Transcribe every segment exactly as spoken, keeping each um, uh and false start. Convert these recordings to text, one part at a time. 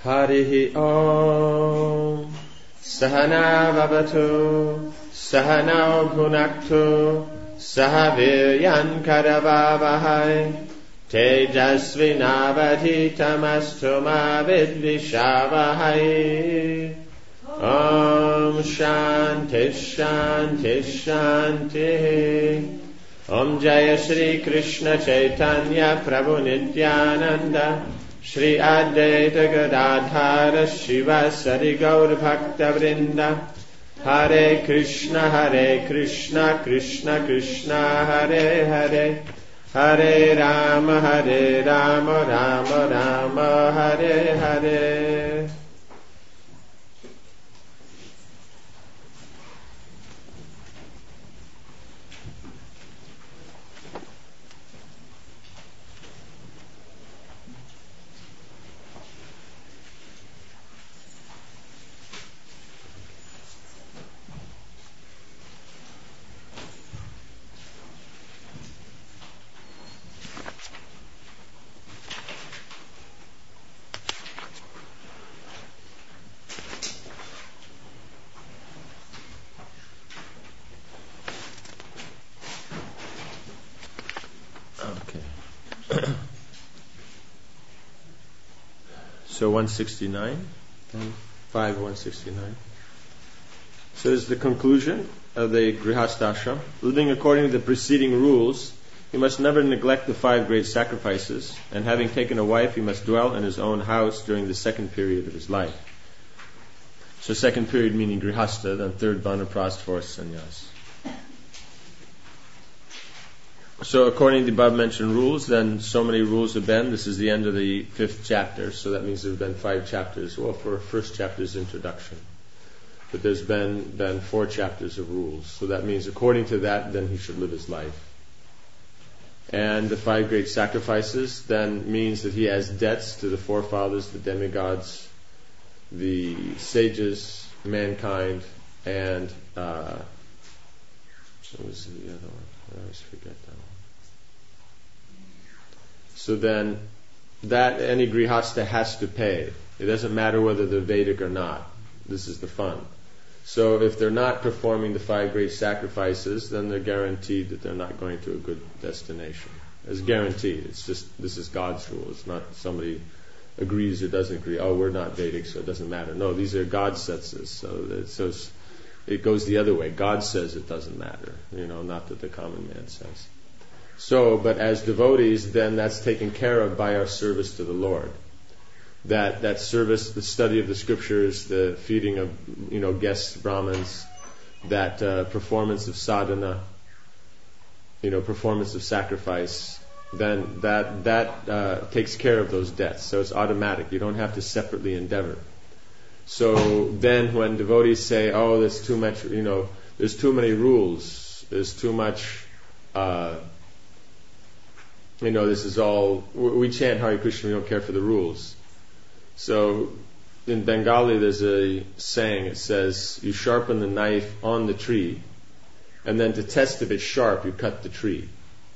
Harihi Om. Sahana Vavatu, Sahana Bhunaktu, Sahaviryan Karavavahai, Tejasvinavadhitamastu ma vidvishavahai. Om Shanti Shanti Shanti. Om Jaya Shri Krishna Chaitanya Prabhu Nityananda, Shri Advaita Gadadhara Shivasari Gaur Bhakta Vrinda. Hare Krishna Hare Krishna Krishna Krishna Hare Hare, Hare Rama Hare Rama Rama Rama Hare Hare. So one sixty-nine, five one sixty-nine. So this is the conclusion of the Grihastha. Living according to the preceding rules, he must never neglect the five great sacrifices, and having taken a wife, he must dwell in his own house during the second period of his life. So second period meaning Grihastha, then third Vanaprastha, fourth Sannyas. So according to the above mentioned rules, then so many rules have been. This is the end of the fifth chapter, so that means there have been five chapters. Well, for first chapter's introduction. But there's been, been four chapters of rules. So that means according to that, then he should live his life. And the five great sacrifices then means that he has debts to the forefathers, the demigods, the sages, mankind, and uh, what was the other one? I always forget that one. So then, that any grihastha has to pay. It doesn't matter whether they're Vedic or not. This is the fun. So if they're not performing the five great sacrifices, then they're guaranteed that they're not going to a good destination. It's guaranteed. It's just, this is God's rule. It's not somebody agrees or doesn't agree. Oh, we're not Vedic, so it doesn't matter. No, these are God's senses. So, it, so it's, it goes the other way. God says it doesn't matter. You know, not that the common man says. So, but as devotees, then that's taken care of by our service to the Lord. That that service, the study of the scriptures, the feeding of, you know, guests, Brahmins, that uh, performance of sadhana, you know, performance of sacrifice, then that that uh, takes care of those debts. So it's automatic. You don't have to separately endeavor. So then when devotees say, oh, there's too much, you know, there's too many rules, there's too much, uh, you know, this is all, we chant Hare Krishna, we don't care for the rules. So in Bengali there's a saying, it says, you sharpen the knife on the tree, and then to test if it's sharp, you cut the tree.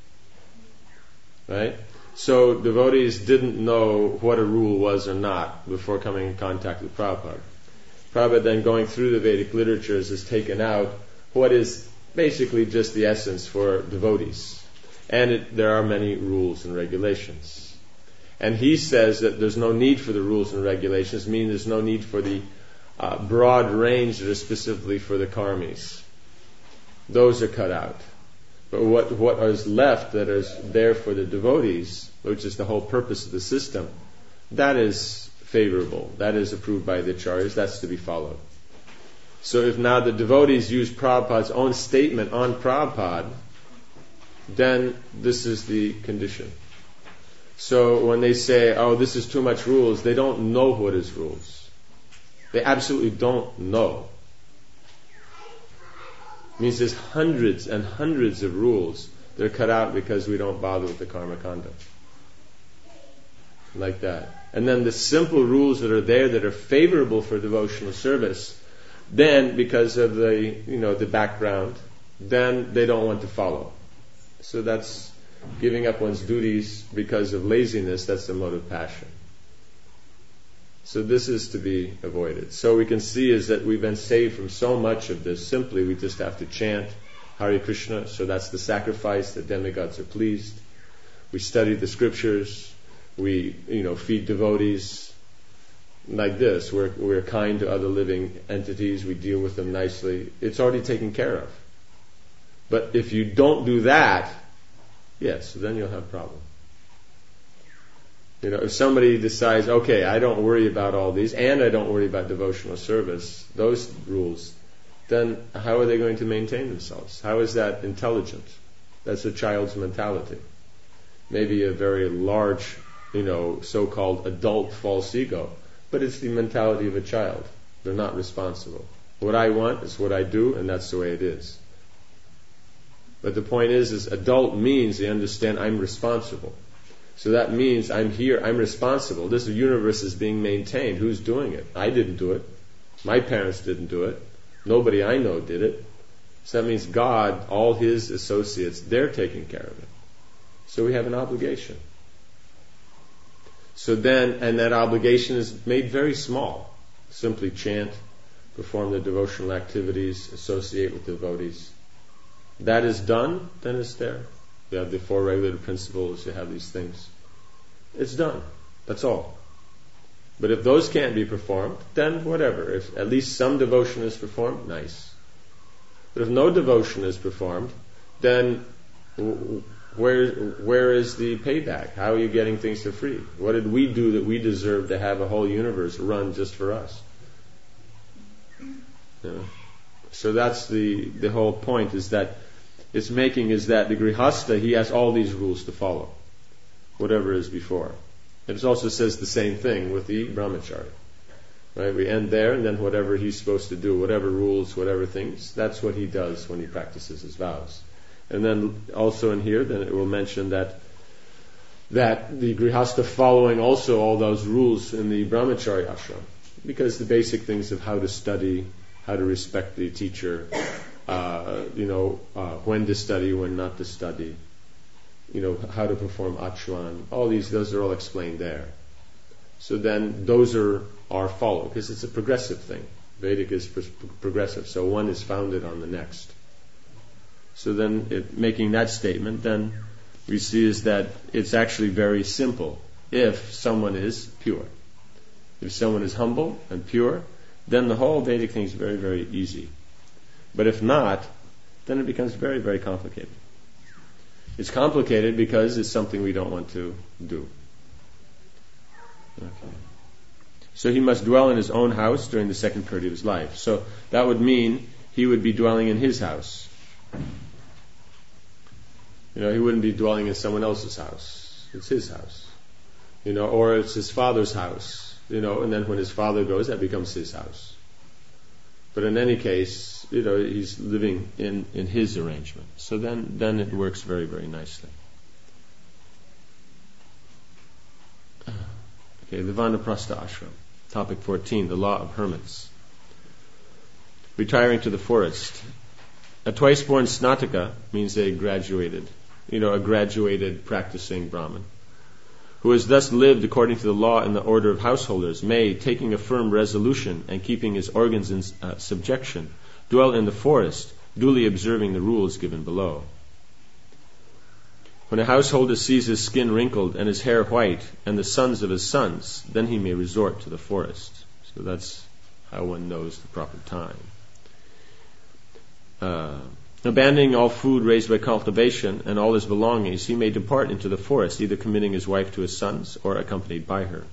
Right? So devotees didn't know what a rule was or not before coming in contact with Prabhupada. Prabhupada then going through the Vedic literatures has taken out what is basically just the essence for devotees. And it, there are many rules and regulations. And he says that there's no need for the rules and regulations, meaning there's no need for the uh, broad range that are specifically for the karmis. Those are cut out. But what what is left that is there for the devotees, which is the whole purpose of the system, that is favorable. That is approved by the acharyas. That's to be followed. So if now the devotees use Prabhupada's own statement on Prabhupada, then this is the condition. So when they say, oh, this is too much rules, they don't know what is rules. They absolutely don't know. It means there's hundreds and hundreds of rules that are cut out because we don't bother with the karma kanda. Like that. And then the simple rules that are there that are favorable for devotional service, then because of the, you know, the background, then they don't want to follow. So that's giving up one's duties because of laziness. That's the mode of passion. So this is to be avoided. So we can see is that we've been saved from so much of this. Simply, we just have to chant Hare Krishna. So that's the sacrifice. The demigods are pleased. We study the scriptures. We, you know, feed devotees like this. We're we're kind to other living entities. We deal with them nicely. It's already taken care of. But if you don't do that, yes, then you'll have a problem. You know, if somebody decides, okay, I don't worry about all these, and I don't worry about devotional service, those rules, then how are they going to maintain themselves? How is that intelligent? That's a child's mentality. Maybe a very large, you know, so-called adult false ego, but it's the mentality of a child. They're not responsible. What I want is what I do, and that's the way it is. But the point is, is adult means they understand I'm responsible. So that means I'm here, I'm responsible. This universe is being maintained. Who's doing it? I didn't do it. My parents didn't do it. Nobody I know did it. So that means God, all His associates, they're taking care of it. So we have an obligation. So then, and that obligation is made very small. Simply chant, perform the devotional activities, associate with devotees. That is done, then it's there. You have the four regulative principles, you have these things. It's done. That's all. But if those can't be performed, then whatever. If at least some devotion is performed, nice. But if no devotion is performed, then where where is the payback? How are you getting things for free? What did we do that we deserve to have a whole universe run just for us? You know? So that's the, the whole point, is that it's making is that the Grihastha, he has all these rules to follow, whatever is before. It also says the same thing with the Brahmachari. Right? We end there, and then whatever he's supposed to do, whatever rules, whatever things, that's what he does when he practices his vows. And then also in here, then it will mention that that the Grihastha following also all those rules in the Brahmachari ashram, because the basic things of how to study, how to respect the teacher, uh, you know, uh, when to study, when not to study, you know, how to perform achlan, all these, those are all explained there. So then those are, are followed, because it's a progressive thing. Vedic is pro- progressive, so one is founded on the next. So then, it, making that statement, then we see is that it's actually very simple if someone is pure. If someone is humble and pure, then the whole Vedic thing is very, very easy. But if not, then it becomes very, very complicated. It's complicated because it's something we don't want to do. Okay. So he must dwell in his own house during the second period of his life. So that would mean he would be dwelling in his house. You know, he wouldn't be dwelling in someone else's house. It's his house. You know, or it's his father's house. You know, and then when his father goes, that becomes his house. But in any case, you know, he's living in, in his arrangement. So then, then it works very, very nicely. Okay, the Vanaprastha ashram. Topic fourteen, the law of hermits. Retiring to the forest. A twice-born snataka means a graduated, you know, a graduated practicing Brahmin, who has thus lived according to the law and the order of householders, may, taking a firm resolution and keeping his organs in uh, subjection, dwell in the forest, duly observing the rules given below. When a householder sees his skin wrinkled and his hair white and the sons of his sons, then he may resort to the forest. So that's how one knows the proper time. Uh, abandoning all food raised by cultivation and all his belongings, he may depart into the forest, either committing his wife to his sons or accompanied by her.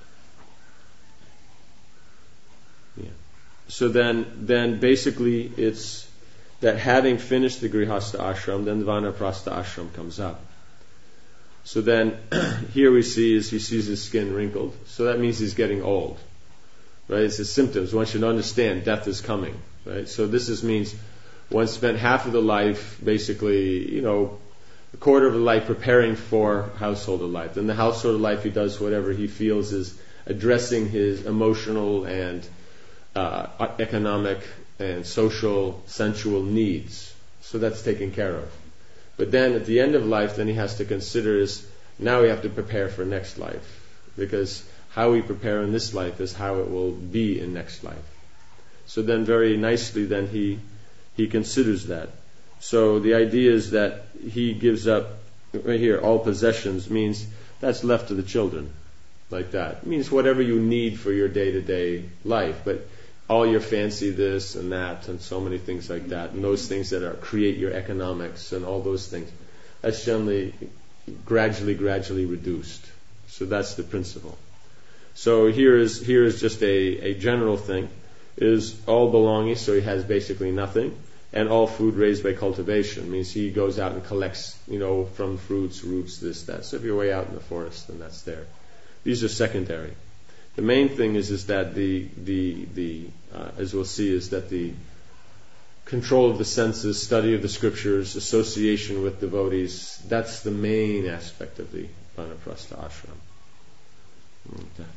Yeah. So then, then basically it's that having finished the Grihastha ashram, then the Vanaprastha ashram comes up. So then, here we see is he sees his skin wrinkled. So that means he's getting old, right? It's the symptoms. One should understand death is coming, right? So this is, means one spent half of the life, basically, you know, a quarter of the life preparing for householder life. Then the householder life, he does whatever he feels is addressing his emotional and uh, economic and social, sensual needs. So that's taken care of. But then at the end of life, then he has to consider is, now we have to prepare for next life. Because how we prepare in this life is how it will be in next life. So then very nicely then he he considers that. So the idea is that he gives up, right here, all possessions means that's left to the children, like that. It means whatever you need for your day-to-day life, but all your fancy this and that and so many things like that, and those things that are create your economics and all those things, that's generally gradually, gradually reduced. So that's the principle. So here is here is just a, a general thing, is all belongings, so he has basically nothing, and all food raised by cultivation, means he goes out and collects, you know, from fruits, roots, this, that. So if you're way out in the forest, then that's there. These are secondary. The main thing is is that the the the uh, as we'll see, is that the control of the senses, study of the scriptures, association with devotees, that's the main aspect of the Vanaprastha ashram. Okay.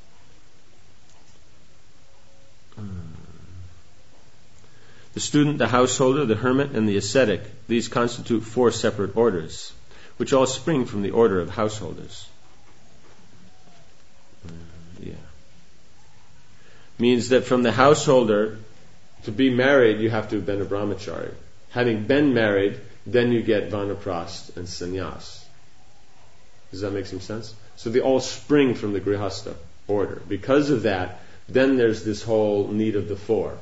The student, the householder, the hermit, and the ascetic, these constitute four separate orders, which all spring from the order of householders. Yeah. Means that from the householder, to be married, you have to have been a brahmachari. Having been married, then you get vanaprast and sannyas. Does that make some sense? So they all spring from the grihastha order. Because of that, then there's this whole need of the four.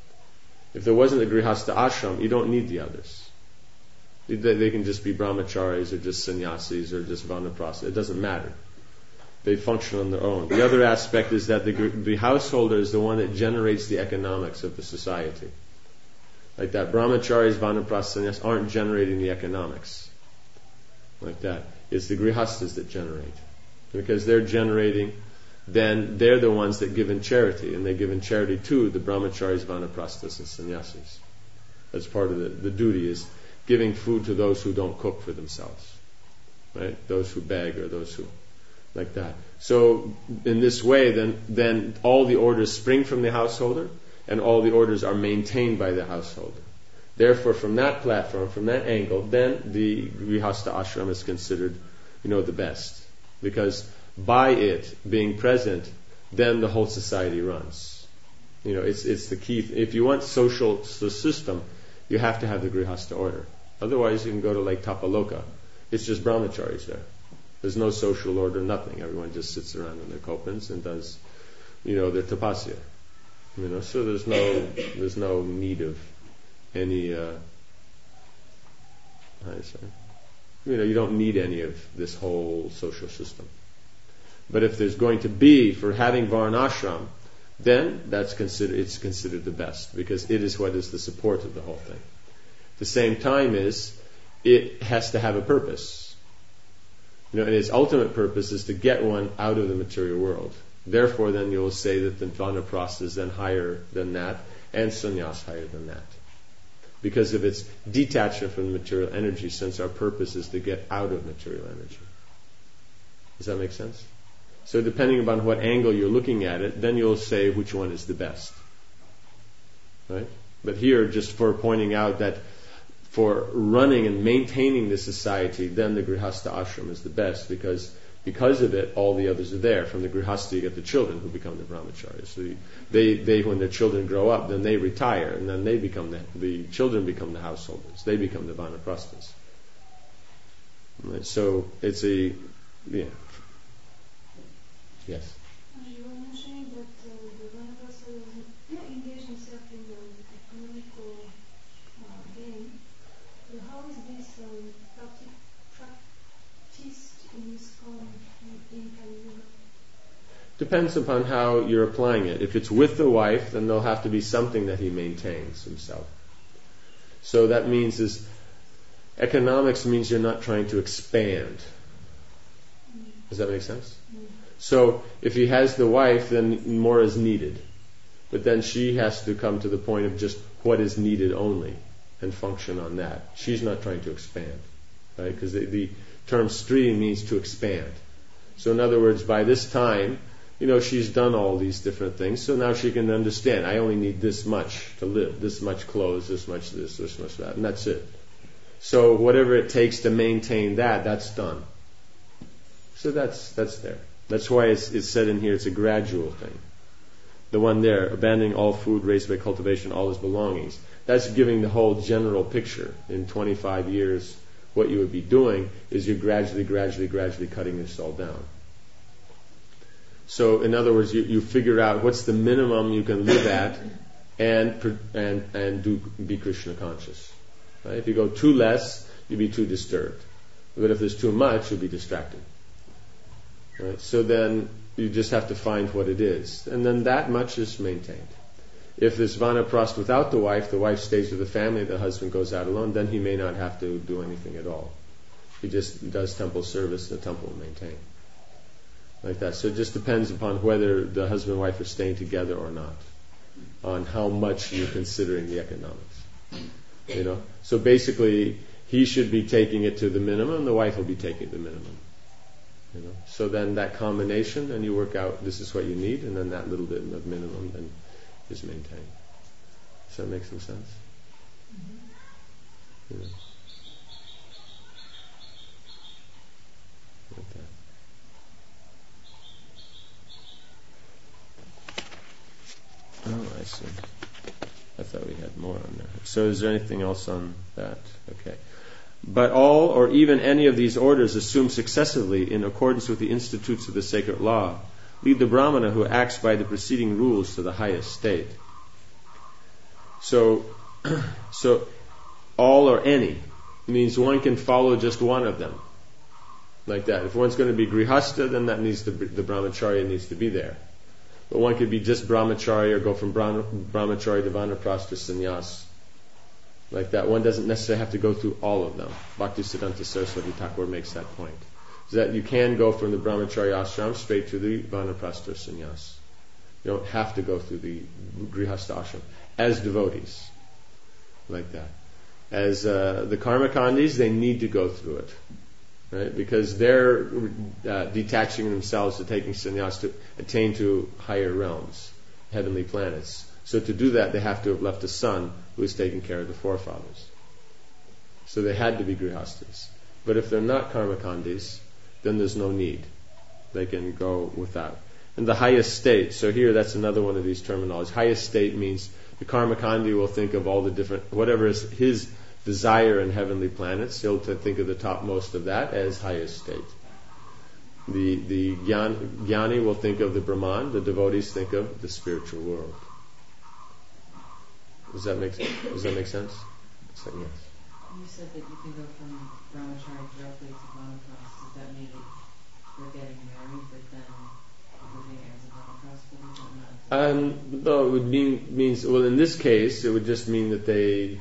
If there wasn't a grihastha ashram, you don't need the others. They, they can just be brahmacharis or just sannyasis or just vanaprastha. It doesn't matter. They function on their own. The other aspect is that the, the householder is the one that generates the economics of the society. Like that, brahmacharis, vanaprastha, sannyas aren't generating the economics. Like that. It's the grihasthas that generate. Because they're generating, then they're the ones that give in charity, and they give in charity to the brahmacharis, vanaprasthas, and sannyasis. That's part of the, the duty, is giving food to those who don't cook for themselves. Right? Those who beg, or those who... like that. So in this way, then then all the orders spring from the householder, and all the orders are maintained by the householder. Therefore, from that platform, from that angle, then the grihastha ashram is considered, you know, the best, because by it being present, then the whole society runs. You know, it's it's the key. Th- if you want social system, you have to have the grihastha order. Otherwise, you can go to like Tapaloka. It's just brahmacharis there. There's no social order, nothing. Everyone just sits around in their kopans and does, you know, their tapasya. You know, so there's no there's no need of any. Uh, how do you say? You know, you don't need any of this whole social system. But if there's going to be for having varnashram, then that's considered it's considered the best, because it is what is the support of the whole thing. At the same time, is it has to have a purpose. You know, and its ultimate purpose is to get one out of the material world. Therefore, then you'll say that the vanaprastha is then higher than that, and sannyas higher than that, because of its detachment from the material energy. Since our purpose is to get out of material energy. Does that make sense? So, depending upon what angle you're looking at it, then you'll say which one is the best. Right? But here, just for pointing out that for running and maintaining the society, then the grihastha ashram is the best, because because of it, all the others are there. From the grihastha, you get the children who become the brahmacharis. So they, they, when their children grow up, then they retire, and then they become the, the children become the householders. They become the vanaprasthas. Right? So it's a, yeah. Yes. You were mentioning that uh, the vanaprastha doesn't engage himself in the economical uh, gain. So how is this um, practiced in ISKCON in Kali Yuga? Depends upon how you're applying it. If it's with the wife, then there'll have to be something that he maintains himself. So that means is economics means you're not trying to expand. Mm. Does that make sense? Mm. So if he has the wife, then more is needed. But then she has to come to the point of just what is needed only and function on that. She's not trying to expand, right? Because the, the term stri means to expand. So in other words, by this time, you know, she's done all these different things, so now she can understand, I only need this much to live, this much clothes, this much this, this much that, and that's it. So whatever it takes to maintain that, that's done. So that's that's there. That's why it's, it's said in here it's a gradual thing. The one there, abandoning all food raised by cultivation, all his belongings. That's giving the whole general picture. In twenty-five years, what you would be doing is you're gradually, gradually, gradually cutting this all down. So, in other words, you, you figure out what's the minimum you can live at, and and and do be Krishna conscious. Right? If you go too less, you'll be too disturbed. But if there's too much, you'll be distracted. Right? So then you just have to find what it is, and then that much is maintained. If there's vanaprastha without the wife, the wife stays with the family, the husband goes out alone, then he may not have to do anything at all. He just does temple service, and the temple will maintain. Like that. So it just depends upon whether the husband and wife are staying together or not, on how much you're considering the economics. You know? So basically, he should be taking it to the minimum, and the wife will be taking the minimum. You know? So then that combination, and you work out this is what you need, and then that little bit of minimum then is maintained. Does that make some sense? Mm-hmm. Yeah. Like that. Oh, I see. I thought we had more on there. So is there anything else on that? Okay. But all or even any of these orders assume successively, in accordance with the institutes of the sacred law, lead the Brahmana who acts by the preceding rules to the highest state. So, so all or any means one can follow just one of them. Like that. If one's going to be grihastha, then that needs to be, the brahmacharya needs to be there. But one could be just brahmachari or go from brahmachari to vanaprastha sannyas. Like that. One doesn't necessarily have to go through all of them. Bhaktisiddhanta Saraswati Thakur makes that point. So that you can go from the brahmachari ashram straight to the vanaprastha sannyas. You don't have to go through the grihastha ashram as devotees. Like that. As uh, the karmakandis, they need to go through it. Right? Because they're uh, detaching themselves to taking sannyas to attain to higher realms, heavenly planets. So to do that, they have to have left a son who is taking care of the forefathers. So they had to be grihasthas. But if they're not karmakandis, then there's no need. They can go without. And the highest state, so here that's another one of these terminologies. Highest state means the karmakandi will think of all the different, whatever is his desire in heavenly planets, he'll to think of the topmost of that as highest state. The the gyan, jnani will think of the Brahman, the devotees think of the spiritual world. Does that make does that make sense? So, yes. You said that you can go from brahmachari directly to vanaprastha. Does that mean that they're getting married, but then living as a vanaprastha? Um, no, it would mean means well in this case it would just mean that they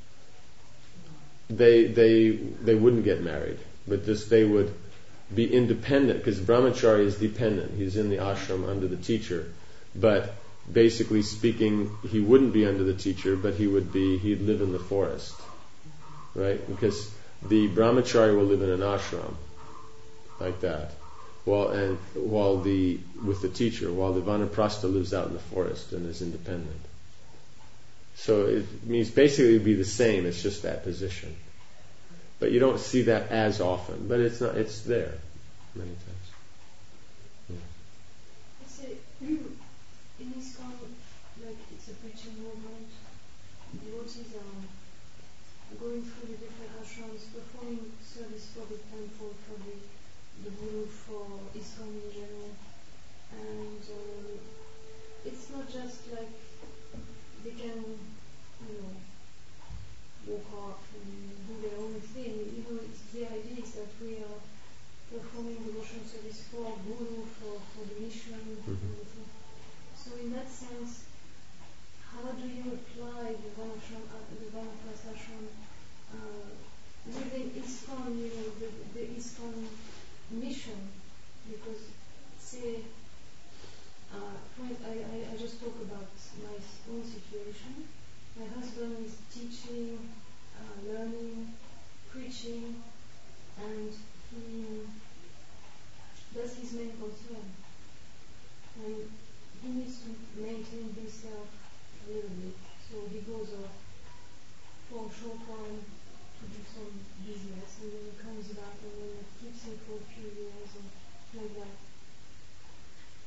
they they they wouldn't get married, but just they would be independent, because brahmachari is dependent. He's in the ashram under the teacher, but basically speaking, he wouldn't be under the teacher, but he would be he'd live in the forest, right? Because the brahmachari will live in an ashram, like that, while and while the with the teacher, while the vanaprastha lives out in the forest and is independent. So it means basically it would be the same. It's just that position, but you don't see that as often. But it's not. It's there many times. Yeah. I say in ISKCON, like it's a preaching movement. Devotees are going through the different ashrams, performing service for the temple, for the the guru, for ISKCON in general, and um, it's not just like they can, you know, walk off and do their own thing. You know, it's, the idea is that we are performing devotional service for Guru, for, for the mission. Mm-hmm. So in that sense, how do you apply the Vanashram, uh, the Vanaprastha ashram uh, within ISKCON, you know, the, the ISKCON mission? Because, say, Uh, I, I, I just talk about my own situation. My husband is teaching, uh, learning, preaching, and he that's his main concern. And he needs to maintain himself a little bit, so he goes off for a short time to do some business, and then he comes back, and then it keeps him for a few years, and like that.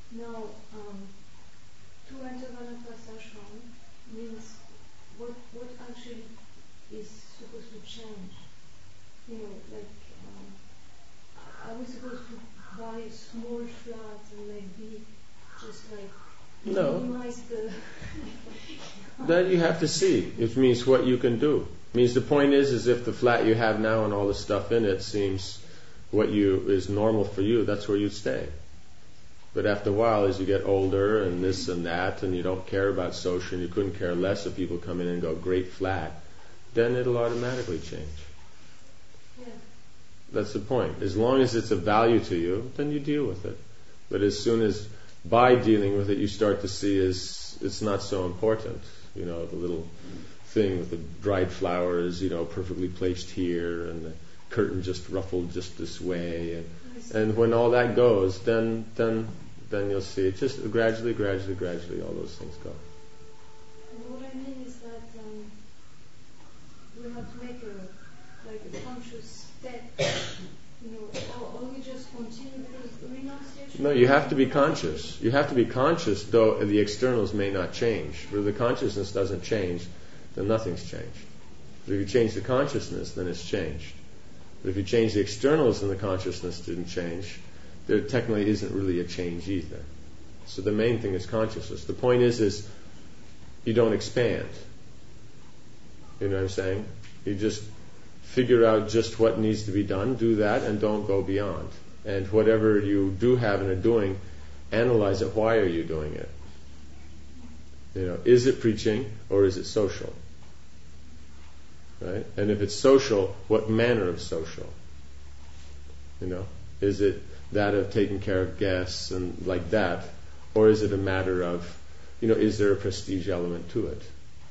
Now, um, to enter Vanaprastha ashram means what what actually is supposed to change. You know, like um, are we supposed to buy a small flat and like be just like No. minimize the That you have to see. It means what you can do. It means the point is, is if the flat you have now and all the stuff in it seems what you is normal for you, that's where you'd stay. But after a while, as you get older and this and that, and you don't care about social, and you couldn't care less if people come in and go, great flat, then it'll automatically change. yeah. That's the point. As long as it's of value to you, then you deal with it. But as soon as by dealing with it, you start to see is it's not so important. You know, the little thing with the dried flowers, you know, perfectly placed here, and the curtain just ruffled just this way, and and when all that goes, then then then you'll see it just gradually, gradually, gradually, all those things go. And what I mean is that um, we have to make a like a conscious step, you know, or, or we just continue because the renunciation. No, you have to be conscious. You have to be conscious, though the externals may not change. But if the consciousness doesn't change, then nothing's changed. But if you change the consciousness, then it's changed. But if you change the externals and the consciousness didn't change, there technically isn't really a change either. So the main thing is consciousness. The point is, is you don't expand. You know what I'm saying? You just figure out just what needs to be done, do that, and don't go beyond. And whatever you do have and are doing, analyze it. Why are you doing it? You know, is it preaching or is it social? Right? And if it's social, what manner of social? You know, is it that of taking care of guests and like that, or is it a matter of, you know, is there a prestige element to it?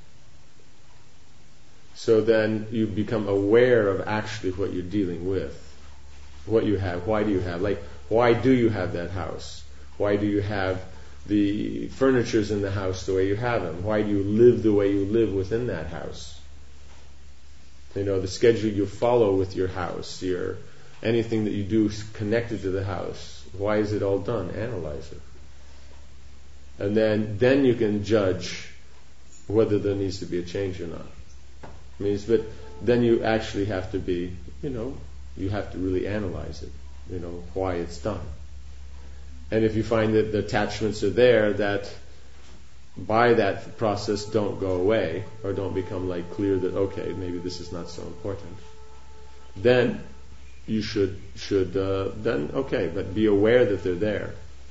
So then you become aware of actually what you're dealing with, what you have, why do you have, like, why do you have that house? Why do you have the furnitures in the house the way you have them? Why do you live the way you live within that house? You know, the schedule you follow with your house, your anything that you do connected to the house. Why is it all done? Analyze it. And then, then you can judge whether there needs to be a change or not. I mean, but then you actually have to be, you know, you have to really analyze it, you know, why it's done. And if you find that the attachments are there that by that process don't go away or don't become like clear that, okay, maybe this is not so important, then you should, should uh, then, okay, but be aware that they're there.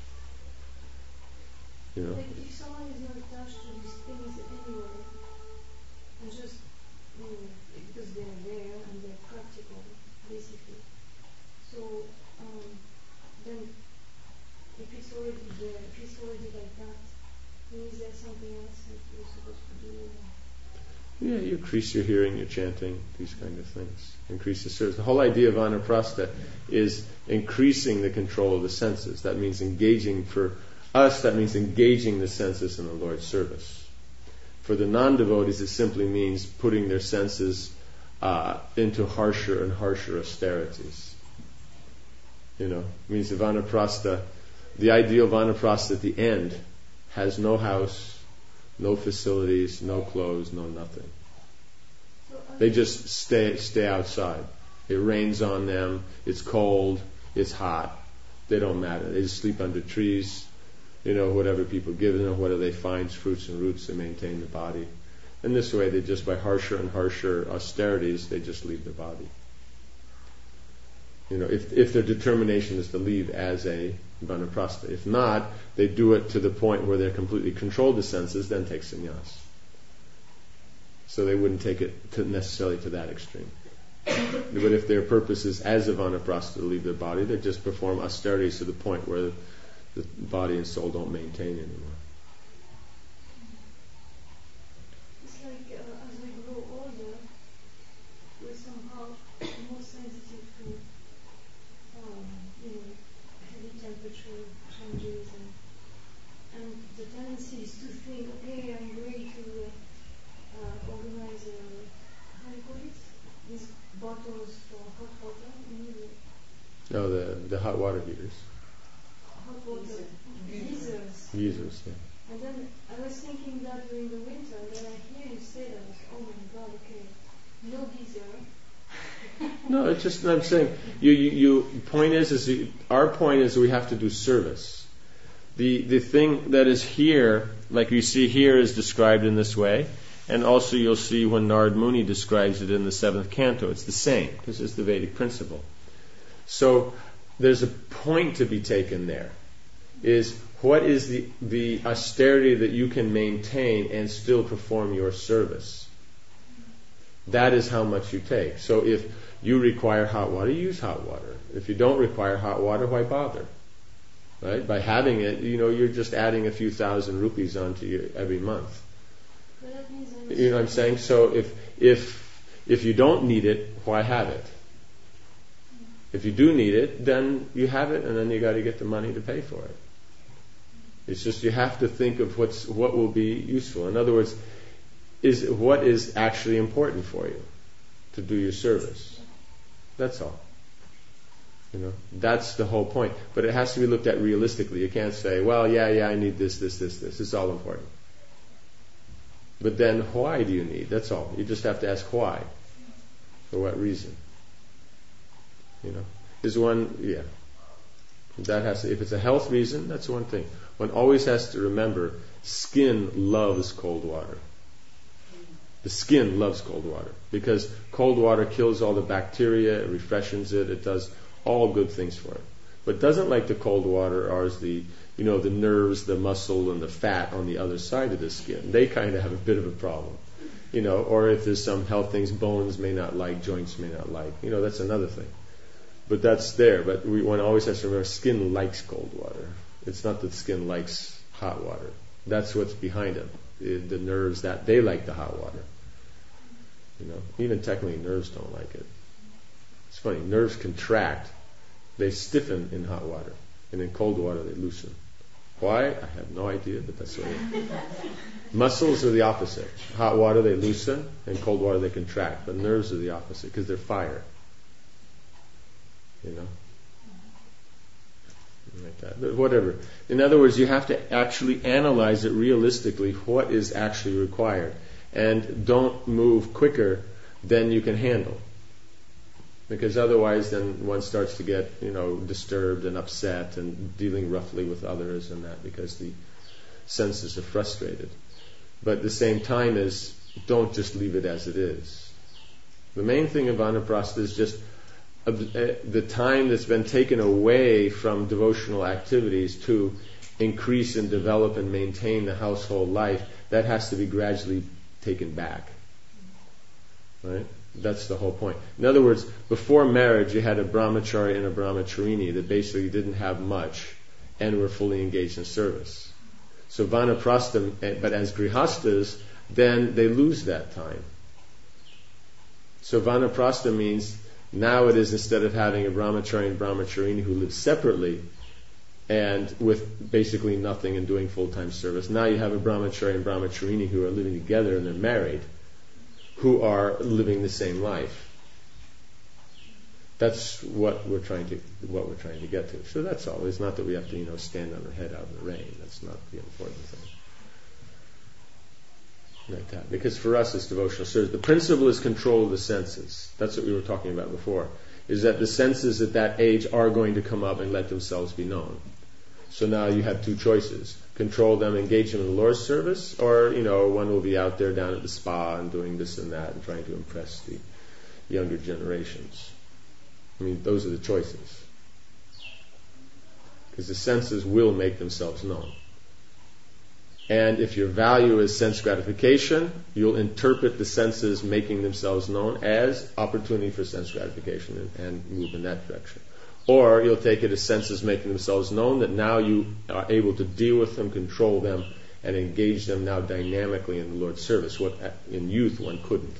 You know. Like if someone is not attached to these things anyway, and just, you know, because they're there and they're practical, basically. So, um, then if it's already there, if it's already like that, then is there something else that you're supposed to do? Yeah, you increase your hearing, your chanting, these kind of things. Increase the service. The whole idea of vanaprastha is increasing the control of the senses. That means engaging, for us, that means engaging the senses in the Lord's service. For the non-devotees, it simply means putting their senses uh, into harsher and harsher austerities. You know, it means the vanaprastha, the ideal vanaprastha at the end has no house, no facilities, no clothes, no nothing. So, um, They just stay stay outside. It rains on them, it's cold, it's hot. They don't matter. They just sleep under trees, you know, whatever people give them, whatever they find, fruits and roots, they maintain the body. And this way, they just, by harsher and harsher austerities, they just leave the body. You know, if if their determination is to leave as a vanaprastha. If not, they do it to the point where they're completely controlled the senses, then take sannyas. So they wouldn't take it to necessarily to that extreme. But if their purpose is as a vanaprastha to leave their body, they just perform austerities to the point where the body and soul don't maintain anymore. it's like uh, as we grow older, we're somehow more sensitive to, um, you know, heavy temperature changes, and and the tendency is to think, okay, I'm going to uh, uh, organize a, how do you call it? These bottles for hot water. You know, the- No, the the hot water heaters. hot water geysers. Geysers, yeah. And then I was thinking that during the winter, and then I hear you say that, I was, oh my God, okay, no geyser. No, it's just, I'm saying, you, you, you, point is, is you, our point is we have to do service. The, the thing that is here, like you see here, is described in this way. And also you'll see when Narad Muni describes it in the seventh canto, it's the same. This is the Vedic principle. So there's a point to be taken there. Is what is the, the austerity that you can maintain and still perform your service? That is how much you take. So if you require hot water, use hot water. If you don't require hot water, why bother? Right? By having it, you know, you're just adding a few thousand rupees onto you every month. But that means I'm You know what I'm saying? So if if if you don't need it, why have it? If you do need it, then you have it, and then you got to get the money to pay for it. It's just you have to think of what's what will be useful. In other words, is what is actually important for you to do your service. That's all. You know, that's the whole point. But it has to be looked at realistically. You can't say, well, yeah, yeah, I need this, this, this, this. It's all important. But then why do you need? That's all. You just have to ask why. For what reason? You know. Is one, yeah. That has to, if it's a health reason, that's one thing. One always has to remember, skin loves cold water. The skin loves cold water. Because cold water kills all the bacteria, it refreshes it, it does all good things for it. But doesn't like the cold water are the, you know, the nerves, the muscle, and the fat on the other side of the skin. They kind of have a bit of a problem. You know, or if there's some health things, bones may not like, joints may not like. You know, that's another thing. But that's there. But we, one always has to remember, skin likes cold water. It's not that skin likes hot water. That's what's behind it. The, the nerves, that they like the hot water. You know, even technically nerves don't like it. It's funny. Nerves contract. They stiffen in hot water. And in cold water they loosen. Why? I have no idea, but that's what it is. Muscles are the opposite. Hot water they loosen, and cold water they contract. But nerves are the opposite because they're fire. You know? Like that. But whatever. In other words, you have to actually analyze it realistically, what is actually required. And don't move quicker than you can handle. Because otherwise then one starts to get, you know, disturbed and upset and dealing roughly with others and that because the senses are frustrated. But at the same time is, don't just leave it as it is. The main thing of Vanaprastha is just uh, the time that's been taken away from devotional activities to increase and develop and maintain the household life, that has to be gradually taken back. Right? That's the whole point. In other words, before marriage you had a brahmachari and a brahmacharini that basically didn't have much and were fully engaged in service. So vanaprastha, but as grihastas, then they lose that time. So vanaprastha means now it is, instead of having a brahmachari and brahmacharini who live separately and with basically nothing and doing full-time service, now you have a brahmachari and brahmacharini who are living together and they're married, who are living the same life. That's what we're trying to what we're trying to get to. So that's all. It's not that we have to, you know, stand on our head out in the rain. That's not the important thing. Like that. Because for us it's devotional service. The principle is control of the senses. That's what we were talking about before. Is that the senses at that age are going to come up and let themselves be known. So now you have two choices. Control them, engage them in the Lord's service, or, you know, one will be out there down at the spa and doing this and that and trying to impress the younger generations. I mean, those are the choices. Because the senses will make themselves known. And if your value is sense gratification, you'll interpret the senses making themselves known as opportunity for sense gratification and, and move in that direction. Or you'll take it as senses making themselves known, that now you are able to deal with them, control them, and engage them now dynamically in the Lord's service. What in youth one couldn't.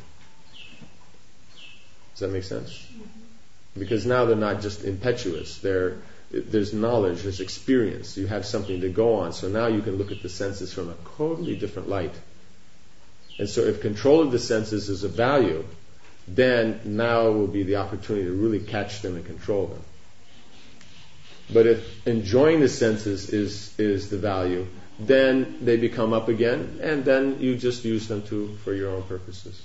Does that make sense? Mm-hmm. Because now they're not just impetuous. They're, there's knowledge, there's experience. You have something to go on. So now you can look at the senses from a totally different light. And so if control of the senses is a value, then now will be the opportunity to really catch them and control them. But if enjoying the senses is is the value, then they become up again, and then you just use them to for your own purposes.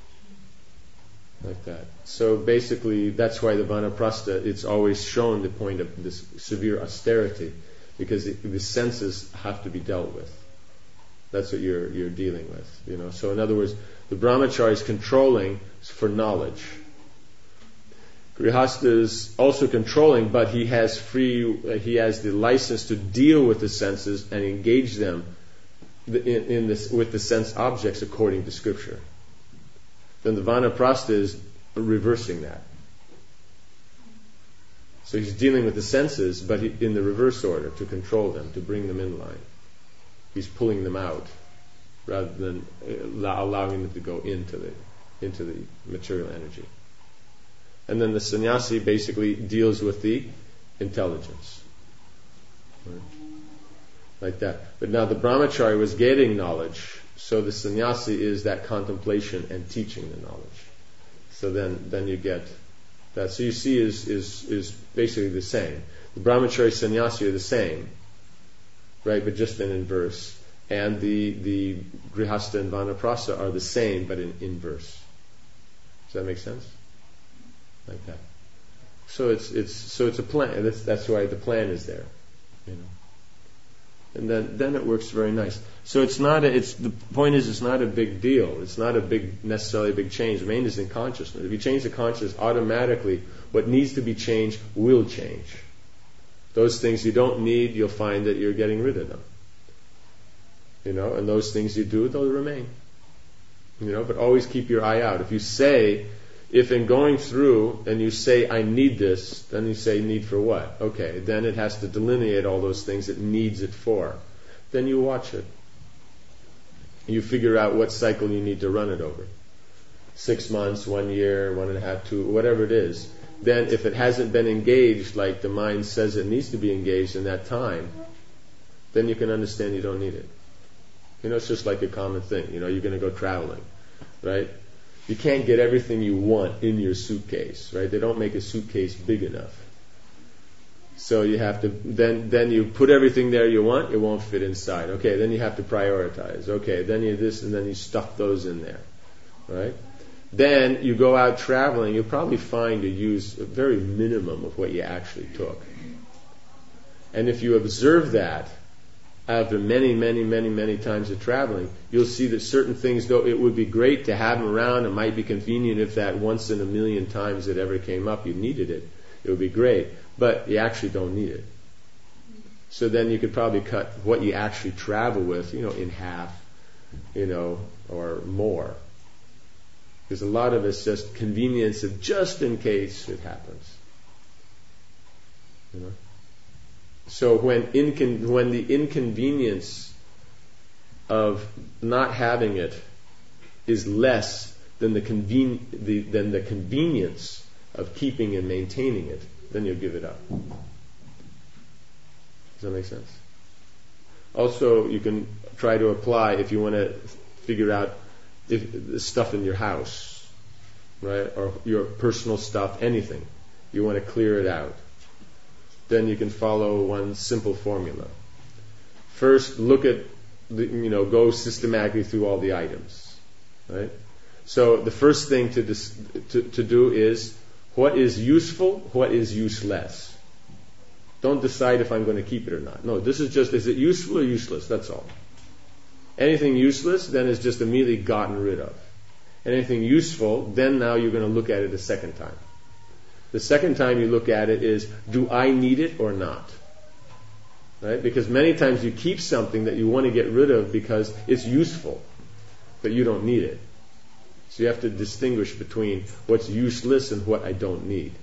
Like that. So basically, that's why the Vanaprastha, it's always shown the point of this severe austerity, because the, the senses have to be dealt with. That's what you're you're dealing with, you know. So in other words, the brahmachari is controlling for knowledge. Grihastha is also controlling, but he has free, uh, he has the license to deal with the senses and engage them in, in this with the sense objects according to Scripture. Then the Vanaprastha is reversing that. So he's dealing with the senses, but he, in the reverse order, to control them, to bring them in line. He's pulling them out, rather than allowing them to go into the into the material energy. And then the sannyasi basically deals with the intelligence. Right? Like that. But now the brahmachari was getting knowledge, so the sannyasi is that contemplation and teaching the knowledge. So then, then you get that. So you see is, is, is basically the same. The brahmachari sannyasi are the same, right, but just in inverse. And the, the grihastha and vanaprastha are the same, but in inverse. Does that make sense? Like that. So it's it's so it's a plan. That's that's why the plan is there, you know. And then then it works very nice. So it's not a, it's the point is it's not a big deal. It's not a big necessarily a big change. The main is in consciousness. If you change the consciousness, automatically what needs to be changed will change. Those things you don't need, you'll find that you're getting rid of them. You know, and those things you do, they'll remain. You know, but always keep your eye out. If you say If in going through and you say, I need this, then you say, need for what? Okay, then it has to delineate all those things it needs it for. Then you watch it. You figure out what cycle you need to run it over. Six months, one year, one and a half, two, whatever it is. Then if it hasn't been engaged like the mind says it needs to be engaged in that time, then you can understand you don't need it. You know, it's just like a common thing. You know, you're going to go traveling, right? You can't get everything you want in your suitcase, right? They don't make a suitcase big enough. So you have to, then then you put everything there you want, it won't fit inside. Okay, then you have to prioritize. Okay, then you this and then you stuff those in there, right? Then you go out traveling, you'll probably find you use a very minimum of what you actually took. And if you observe that, after many, many, many, many times of traveling, you'll see that certain things, though it would be great to have them around, it might be convenient if that once in a million times it ever came up you needed it, it would be great, but you actually don't need it. So then you could probably cut what you actually travel with, you know, in half, you know, or more. Because a lot of it's just convenience of just in case it happens. You know? So when incon- when the inconvenience of not having it is less than the, conven- the than the convenience of keeping and maintaining it, then you'll give it up. Does that make sense? Also, you can try to apply if you want to figure out if the stuff in your house, right, or your personal stuff, anything. You want to clear it out. Then you can follow one simple formula. First, look at, the, you know, go systematically through all the items, right? So the first thing to, dis, to to do is what is useful, what is useless. Don't decide if I'm going to keep it or not. No, this is just, is it useful or useless? That's all. Anything useless, then is just immediately gotten rid of. Anything useful, then now you're going to look at it a second time. The second time you look at it is, do I need it or not? Right? Because many times you keep something that you want to get rid of because it's useful, but you don't need it. So you have to distinguish between what's useless and what I don't need.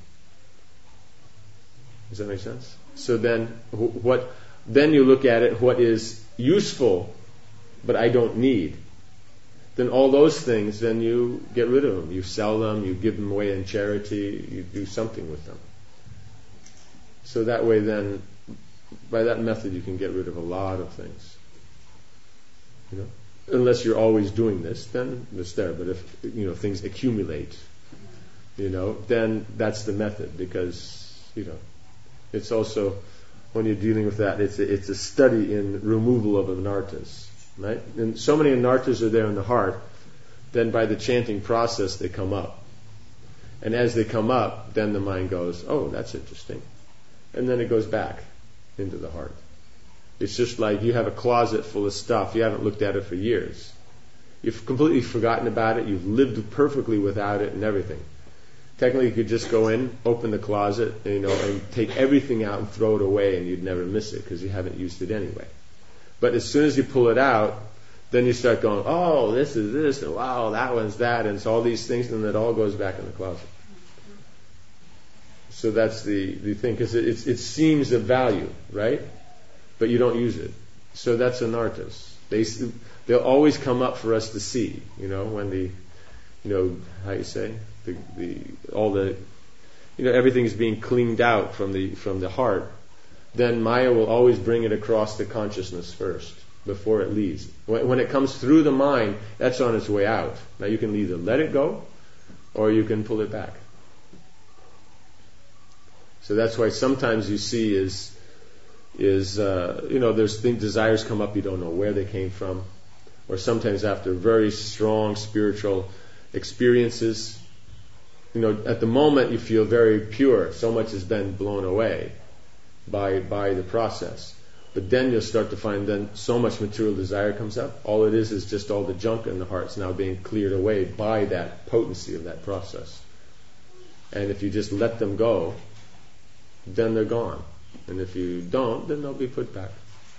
Does that make sense? So then, what? Then you look at it, what is useful, but I don't need. Then all those things, then you get rid of them. You sell them, you give them away in charity, you do something with them. So that way then, by that method you can get rid of a lot of things. You know? Unless you're always doing this, then it's there. But if, you know, things accumulate, you know, then that's the method because, you know, It's also, when you're dealing with that, it's a, it's a study in removal of anarthas, right? And so many anarthas are there in the heart, then by the chanting process they come up. And as they come up, then the mind goes, oh, that's interesting. And then it goes back into the heart. It's just like you have a closet full of stuff. You haven't looked at it for years. You've completely forgotten about it. You've lived perfectly without it and everything. Technically, you could just go in, open the closet, and, you know, and take everything out and throw it away, and you'd never miss it because you haven't used it anyway. But as soon as you pull it out, then you start going, oh, this is this, and wow, that one's that, and it's all these things, and it all goes back in the closet. So that's the, the thing, because it, it, it seems of value, right? But you don't use it. So that's anarthas. They, they'll always come up for us to see, you know, when the, you know, how you say, the, the all the, you know, everything is being cleaned out from the from the heart. Then Maya will always bring it across the consciousness first before it leaves. When, when it comes through the mind, that's on its way out. Now you can either let it go, or you can pull it back. So that's why sometimes you see is is uh, you know, there's things, desires come up, you don't know where they came from, or sometimes after very strong spiritual experiences, you know, at the moment you feel very pure, so much has been blown away by by the process. But then you'll start to find then so much material desire comes up. All it is is just all the junk in the heart's now being cleared away by that potency of that process. And if you just let them go, then they're gone. And if you don't, then they'll be put back.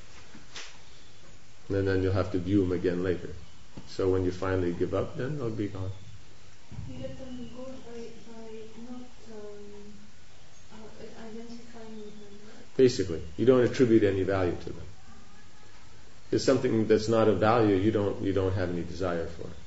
And then you'll have to view them again later. So when you finally give up, then they'll be gone. You let them go by, by not um, uh, identifying with them, right? Basically, you don't attribute any value to them. If something that's not of value, you don't you don't have any desire for it.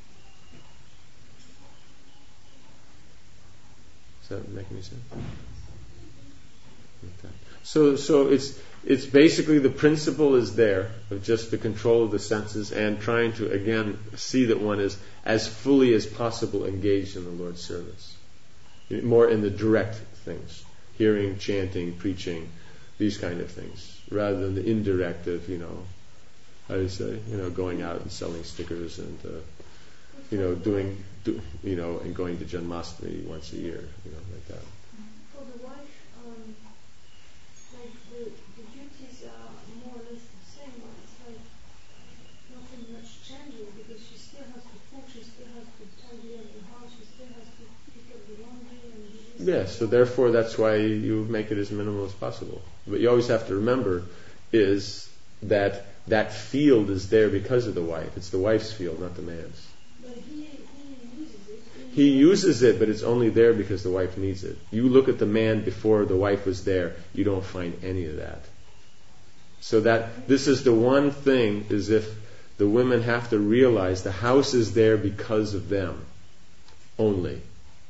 Does that make any sense? Okay. So so it's it's basically the principle is there of just the control of the senses and trying to again see that one is as fully as possible engaged in the Lord's service. More in the direct things. Hearing, chanting, preaching, these kind of things. Rather than the indirect of, you know, how do you say, you know, going out and selling stickers and uh, you know, doing do, you know, and going to Janmashtami once a year, you know, like that. For the wife, um, like the, the duties are more or less the same. It's like nothing much changes because she still has to cook, she still has to tidy up the house, she still has to pick up the laundry and do this. Yes, so therefore that's why you make it as minimal as possible. But you always have to remember is that that field is there because of the wife. It's the wife's field, not the man's. But he, he uses it. He uses it, but it's only there because the wife needs it. You look at the man before the wife was there, you don't find any of that. So that this is the one thing, is if the women have to realize the house is there because of them only.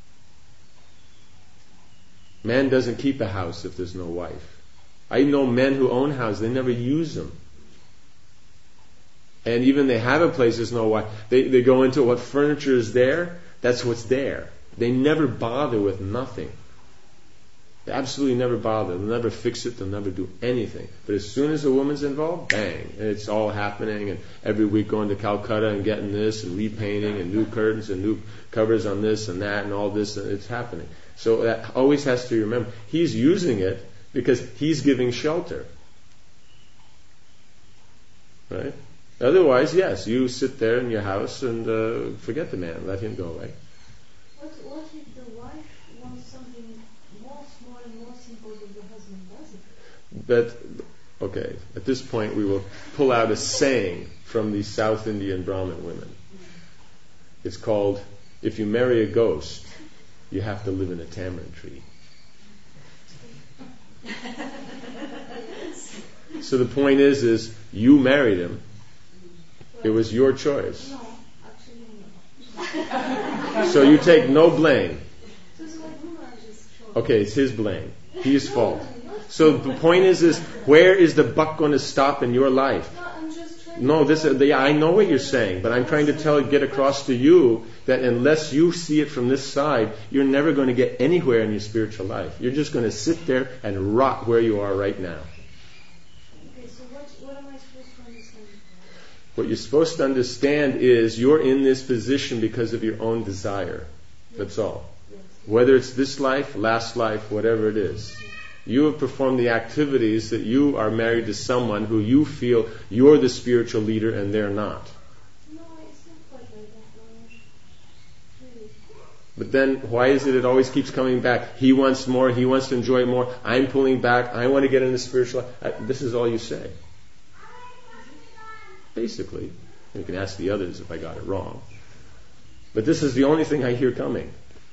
Man doesn't keep a house if there's no wife. I know men who own houses, they never use them. And even they have a place, there's no wife. They, they go into what furniture is there, that's what's there. They never bother with nothing. They absolutely never bother. They'll never fix it, they'll never do anything. But as soon as a woman's involved, bang, and it's all happening, and every week going to Calcutta and getting this, and repainting, and new curtains, and new covers on this and that, and all this, and it's happening. So that always has to be remembered. He's using it because he's giving shelter. Right? Otherwise, yes, you sit there in your house and uh, forget the man, let him go away. What, what if the wife wants something more small and more simple than the husband does it? But, okay, at this point we will pull out a saying from the South Indian Brahmin women. It's called, if you marry a ghost, you have to live in a tamarind tree. So the point is, is you married him. It was your choice. No, actually no. So you take no blame. So it's like Guru's choice. Okay, it's his blame. He's fault. So the point is, is where is the buck going to stop in your life? No, I'm just trying No, this. Yeah, I know what you're saying, but I'm trying to tell, get across to you that unless you see it from this side, you're never going to get anywhere in your spiritual life. You're just going to sit there and rot where you are right now. Okay, so what, what am I supposed to understand? What you're supposed to understand is you're in this position because of your own desire. That's all. Yes. Whether it's this life, last life, whatever it is. You have performed the activities that you are married to someone who you feel you're the spiritual leader and they're not. No, it's not quite like that, no. Really. But then why is it it always keeps coming back? He wants more, he wants to enjoy it more, I'm pulling back, I want to get into spiritual life. I, this is all you say. Basically. You can ask the others if I got it wrong. But this is the only thing I hear coming.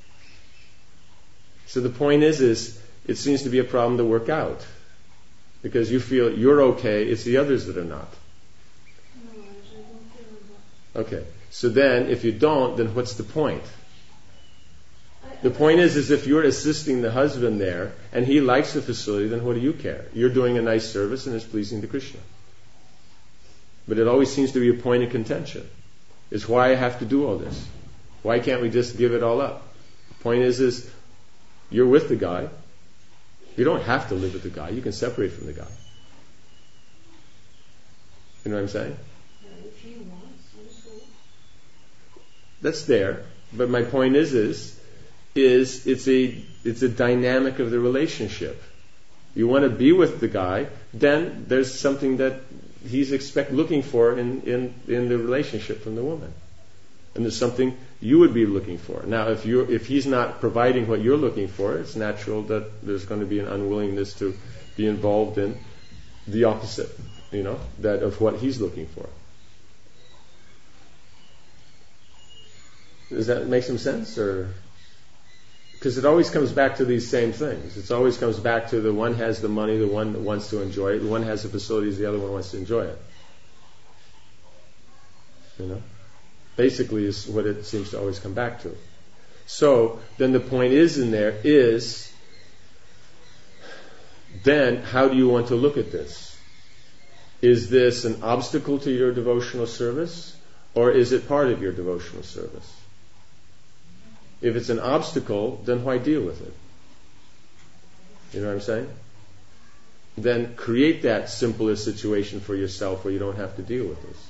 So the point is, is it seems to be a problem to work out. Because you feel you're okay, it's the others that are not. No, I don't feel that. Okay. So then, if you don't, then what's the point? I, The point is, is if you're assisting the husband there, and he likes the facility, then what do you care? You're doing a nice service and it's pleasing to Krishna. But it always seems to be a point of contention. It's why I have to do all this. Why can't we just give it all up? The point is, is you're with the guy. You don't have to live with the guy. You can separate from the guy. You know what I'm saying? uh, if he wants, also. That's there. But my point is, is, is it's a it's a dynamic of the relationship. You want to be with the guy, then there's something that he's expect looking for in, in, in the relationship from the woman. And there's something you would be looking for. Now, if you if he's not providing what you're looking for, it's natural that there's going to be an unwillingness to be involved in the opposite, you know, that of what he's looking for. Does that make some sense? Or because it always comes back to these same things. It always comes back to the one has the money, the one that wants to enjoy it, the one has the facilities, the other one wants to enjoy it. You know? Basically is what it seems to always come back to. So, then the point is in there is, then how do you want to look at this? Is this an obstacle to your devotional service, or is it part of your devotional service? If it's an obstacle, then why deal with it? You know what I'm saying? Then create that simpler situation for yourself where you don't have to deal with this.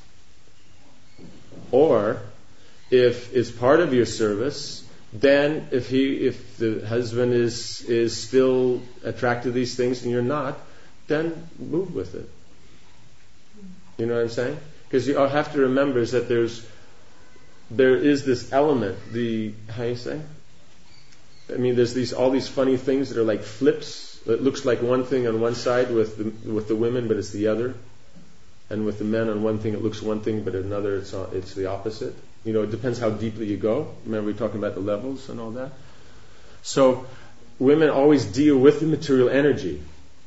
Or, if it's part of your service, then if he, if the husband is is still attracted to these things and you're not, then move with it. You know what I'm saying? Because you all have to remember is that there's there is this element, the how you say? I mean, there's these all these funny things that are like flips. It looks like one thing on one side with the, with the women, but it's the other. And with the men on one thing it looks one thing, but another it's it's the opposite. You know, it depends how deeply you go. Remember we were talking about the levels and all that? So women always deal with the material energy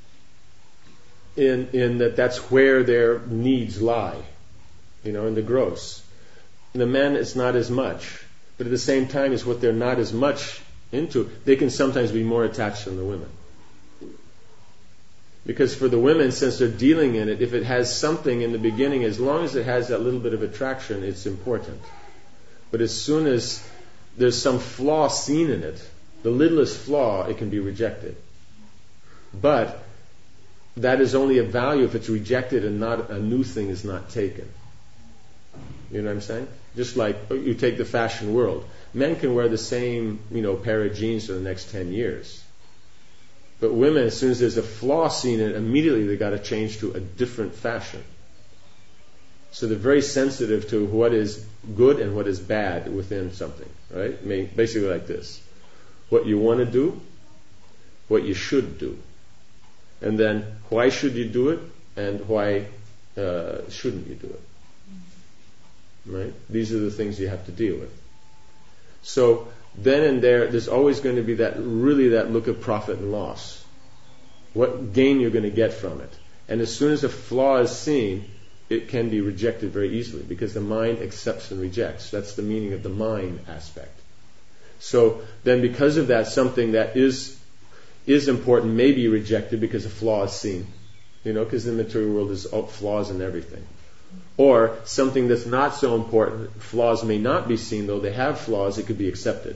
in in that that's where their needs lie. You know, in the gross. The men it's not as much. But at the same time as what they're not as much into, they can sometimes be more attached than the women. Because for the women, since they're dealing in it, if it has something in the beginning, as long as it has that little bit of attraction, it's important. But as soon as there's some flaw seen in it, the littlest flaw, it can be rejected. But that is only of value if it's rejected and not a new thing is not taken. You know what I'm saying? Just like you take the fashion world. Men can wear the same, you know, pair of jeans for the next ten years. But women, as soon as there's a flaw seen in it, immediately they got to change to a different fashion. So they're very sensitive to what is good and what is bad within something, right? I mean, basically like this. What you want to do, what you should do. And then why should you do it and why uh, shouldn't you do it? Right? These are the things you have to deal with. So then and there, there's always going to be that really that look of profit and loss. What gain you're going to get from it. And as soon as a flaw is seen, it can be rejected very easily because the mind accepts and rejects. That's the meaning of the mind aspect. So then because of that, something that is is important may be rejected because a flaw is seen. You know, because the material world is flaws in everything. Or something that's not so important, flaws may not be seen, though they have flaws, it could be accepted.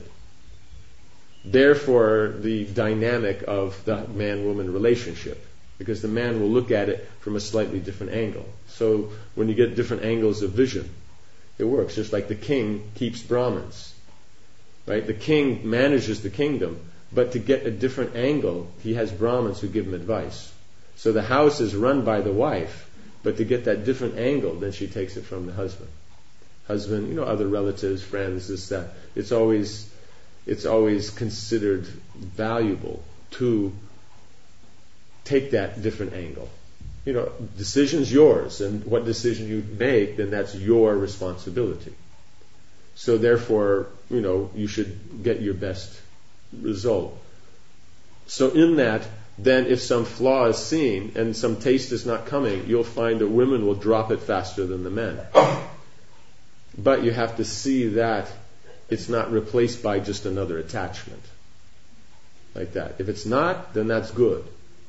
Therefore, the dynamic of the man-woman relationship, because the man will look at it from a slightly different angle. So when you get different angles of vision, it works. Just like the king keeps Brahmins, right? The king manages the kingdom, but to get a different angle, he has Brahmins who give him advice. So the house is run by the wife, but to get that different angle, then she takes it from the husband. Husband, you know, other relatives, friends, this, that. It's always, it's always considered valuable to take that different angle. You know, decision's yours, and what decision you make, then that's your responsibility. So therefore, you know, you should get your best result. So in that, then if some flaw is seen and some taste is not coming, you'll find that women will drop it faster than the men. But you have to see that it's not replaced by just another attachment. Like that. If it's not, then that's good.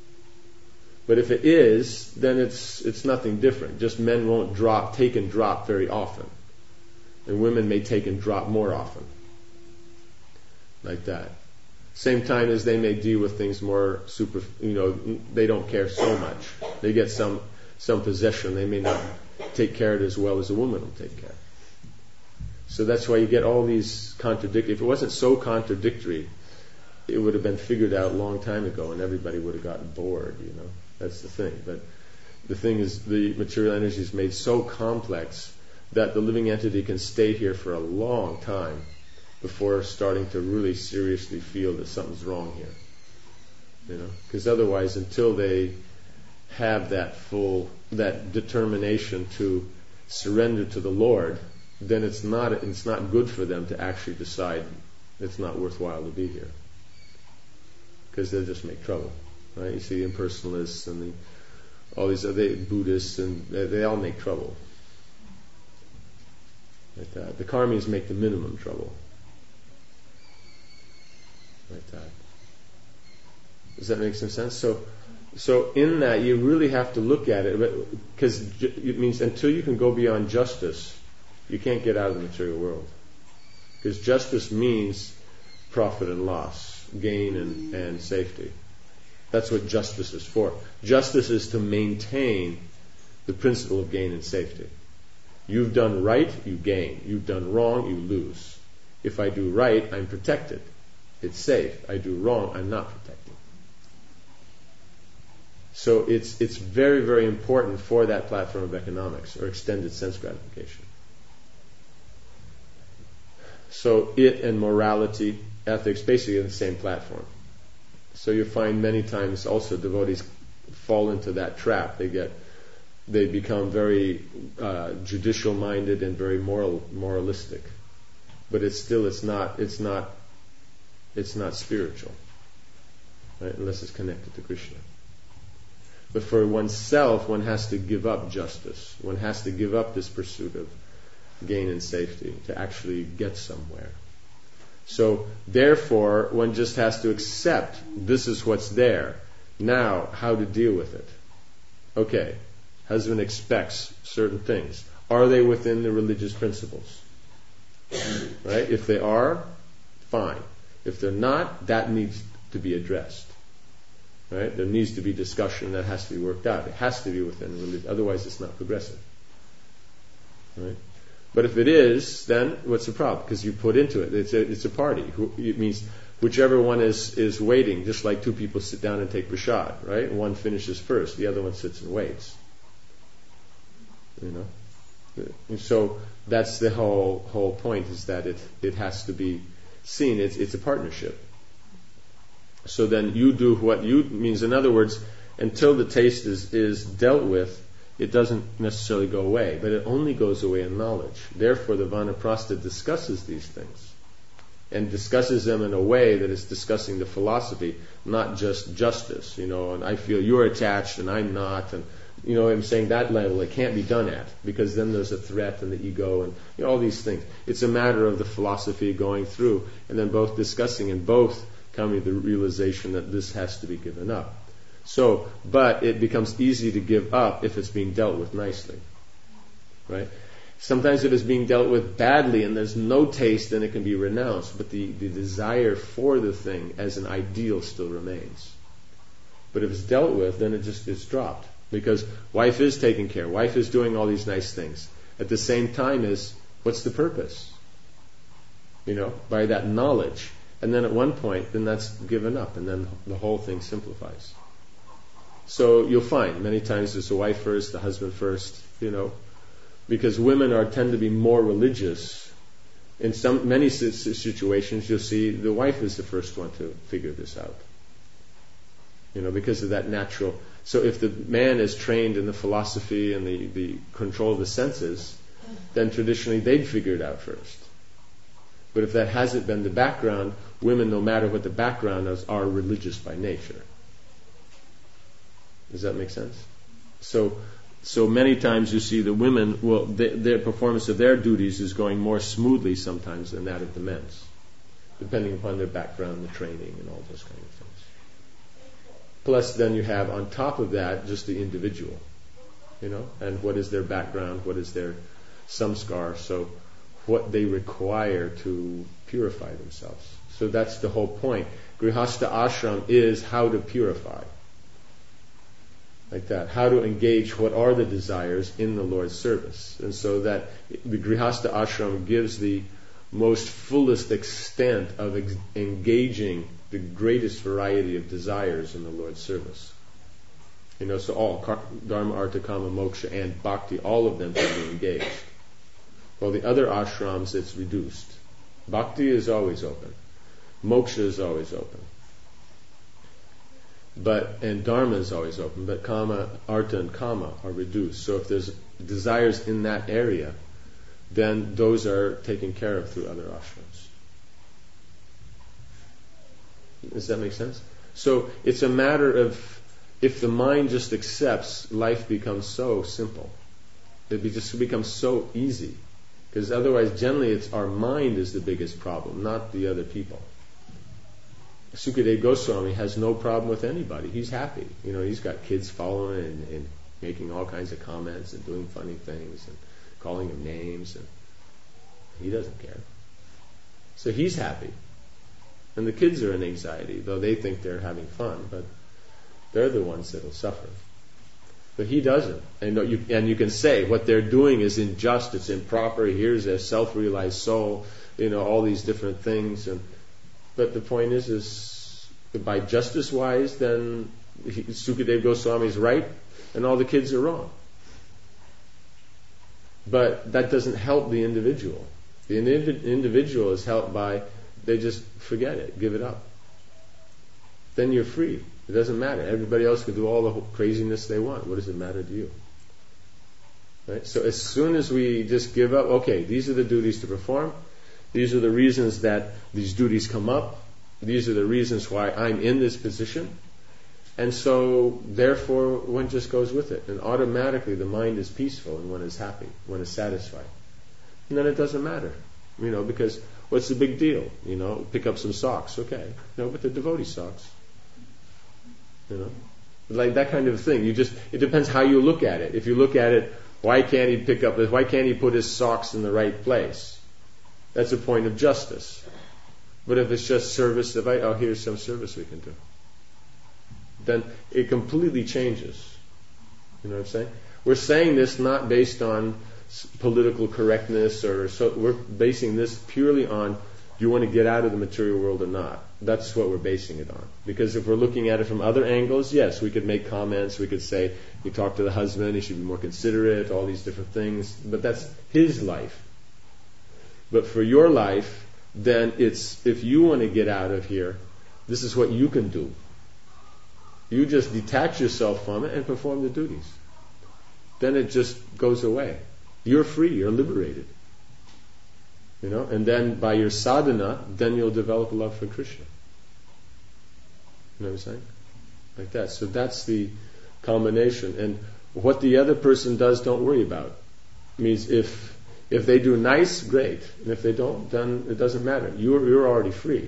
But if it is, then it's it's nothing different. Just men won't drop, take and drop very often. And women may take and drop more often. Like that. Same time as they may deal with things more super, you know, they don't care so much. They get some some possession. They may not take care of it as well as a woman will take care. So that's why you get all these contradictory. If it wasn't so contradictory, it would have been figured out a long time ago, and everybody would have gotten bored. You know, that's the thing. But the thing is, the material energy is made so complex that the living entity can stay here for a long time before starting to really seriously feel that something's wrong here. You know, because otherwise, until they have that full, that determination to surrender to the Lord, then it's not it's not good for them to actually decide it's not worthwhile to be here, because they'll just make trouble, right? You see the impersonalists and the, all these other Buddhists, and they, they all make trouble. Like that. The karmis make the minimum trouble. Like that. Does that make some sense? So, so in that you really have to look at it, because it means until you can go beyond justice, you can't get out of the material world. Because justice means profit and loss, gain and, and safety. That's what justice is for. Justice is to maintain the principle of gain and safety. You've done right, you gain. You've done wrong, you lose. If I do right, I'm protected. It's safe. I do wrong, I'm not protected. So it's it's very, very important for that platform of economics, or extended sense gratification. So it and morality, ethics, basically on the same platform. So you find many times also devotees fall into that trap. They get, they become very uh, judicial-minded and very moral, moralistic. But it's still, it's not, it's not, it's not spiritual, right? Unless it's connected to Krishna. But for oneself, one has to give up justice. One has to give up this pursuit of gain and safety to actually get somewhere. So therefore, one just has to accept this is what's there. Now, how to deal with it. Okay, husband expects certain things. Are they within the religious principles? Right? If they are, fine. If they're not, that needs to be addressed. Right? There needs to be discussion that has to be worked out. It has to be within religion. Otherwise, it's not progressive. Right? But if it is, then what's the problem? Because you put into it. It's a, it's a party. It means whichever one is, is waiting, just like two people sit down and take prasad, right? One finishes first, the other one sits and waits. You know? And so that's the whole whole point, is that it, it has to be seen. It's it's a partnership. So then you do what you means. In other words, until the taste is, is dealt with, it doesn't necessarily go away, but it only goes away in knowledge. Therefore, the Vanaprastha discusses these things, and discusses them in a way that is discussing the philosophy, not just justice. You know, and I feel you're attached and I'm not, and you know, I'm saying that level it can't be done at, because then there's a threat and the ego and you know, all these things. It's a matter of the philosophy going through, and then both discussing and both coming to the realization that this has to be given up. So, but it becomes easy to give up if it's being dealt with nicely. right? Sometimes it is being dealt with badly and there's no taste, and it can be renounced, but the, the desire for the thing as an ideal still remains. But if it's dealt with, then it just it's dropped. Because wife is taking care, wife is doing all these nice things. At the same time is, what's the purpose? You know, by that knowledge. And then at one point, then that's given up, and then the whole thing simplifies. So you'll find many times it's the wife first, the husband first, you know, because women are tend to be more religious. In some many situations, you'll see the wife is the first one to figure this out. You know, because of that natural. So if the man is trained in the philosophy and the, the control of the senses, then traditionally they'd figure it out first. But if that hasn't been the background, women, no matter what the background is, are religious by nature. Does that make sense? So, so many times you see the women, well, they, their performance of their duties is going more smoothly sometimes than that of the men's, depending upon their background, the training, and all those kind of things. Plus, then you have on top of that just the individual, you know, and what is their background, what is their samskar, so what they require to purify themselves. So that's the whole point. Grihastha ashram is how to purify. Like that. How to engage what are the desires in the Lord's service. And so that the Grihastha ashram gives the most fullest extent of ex- engaging the greatest variety of desires in the Lord's service. You know, so all, kar- dharma, artha, kama, moksha, and bhakti, all of them can be engaged. While the other ashrams, it's reduced. Bhakti is always open. Moksha is always open. But, and dharma is always open, but kama, artha, and kama are reduced. So if there's desires in that area, then those are taken care of through other ashrams. Does that make sense? So it's a matter of, if the mind just accepts, life becomes so simple. It be just becomes so easy. Because otherwise, generally, it's our mind is the biggest problem, not the other people. Sukadeva Goswami has no problem with anybody. He's happy. You know, he's got kids following and, and making all kinds of comments and doing funny things and calling him names, and he doesn't care. So he's happy. And the kids are in anxiety, though they think they're having fun, but they're the ones that will suffer. But he doesn't. And you, and you can say what they're doing is unjust, it's improper, here's a self-realized soul, you know, all these different things. And but the point is, is by justice-wise, then he, Sukadeva Goswami is right, and all the kids are wrong. But that doesn't help the individual. The indiv- individual is helped by, they just forget it, give it up. Then you're free. It doesn't matter. Everybody else can do all the craziness they want. What does it matter to you? Right? So as soon as we just give up, okay, these are the duties to perform. These are the reasons that these duties come up. These are the reasons why I'm in this position. And so, therefore, one just goes with it. And automatically the mind is peaceful and one is happy, one is satisfied. And then it doesn't matter. You know, because what's the big deal? You know, pick up some socks. Okay. No, but they're devotee socks. You know? Like that kind of thing. You just, it depends how you look at it. If you look at it, why can't he pick up, why can't he put his socks in the right place? That's a point of justice. But if it's just service, if I, oh, here's some service we can do, then it completely changes. You know what I'm saying? We're saying this not based on political correctness, or so. We're basing this purely on, do you want to get out of the material world or not? That's what we're basing it on. Because if we're looking at it from other angles, yes, we could make comments. We could say, you talk to the husband, he should be more considerate, all these different things. But that's his life. But for your life, then it's, if you want to get out of here, this is what you can do. You just detach yourself from it and perform the duties. Then it just goes away. You're free, you're liberated. You know, and then by your sadhana, then you'll develop a love for Krishna. You know what I'm saying? Like that. So that's the combination. And what the other person does, don't worry about. It means if if they do nice, great. And if they don't, then it doesn't matter. You're you're already free.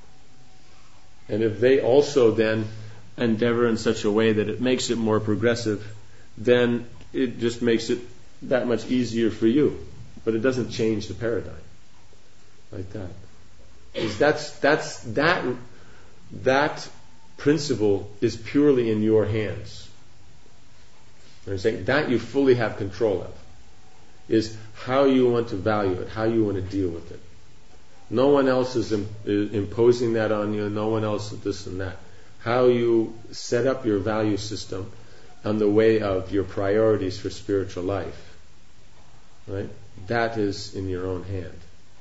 And if they also then endeavor in such a way that it makes it more progressive, then it just makes it that much easier for you. But it doesn't change the paradigm like that. Because that's that's that that principle is purely in your hands. I'm saying that you fully have control of. Is how you want to value it, how you want to deal with it. No one else is, im- is imposing that on you. No one else is this and that. How you set up your value system on the way of your priorities for spiritual life, right? That is in your own hand.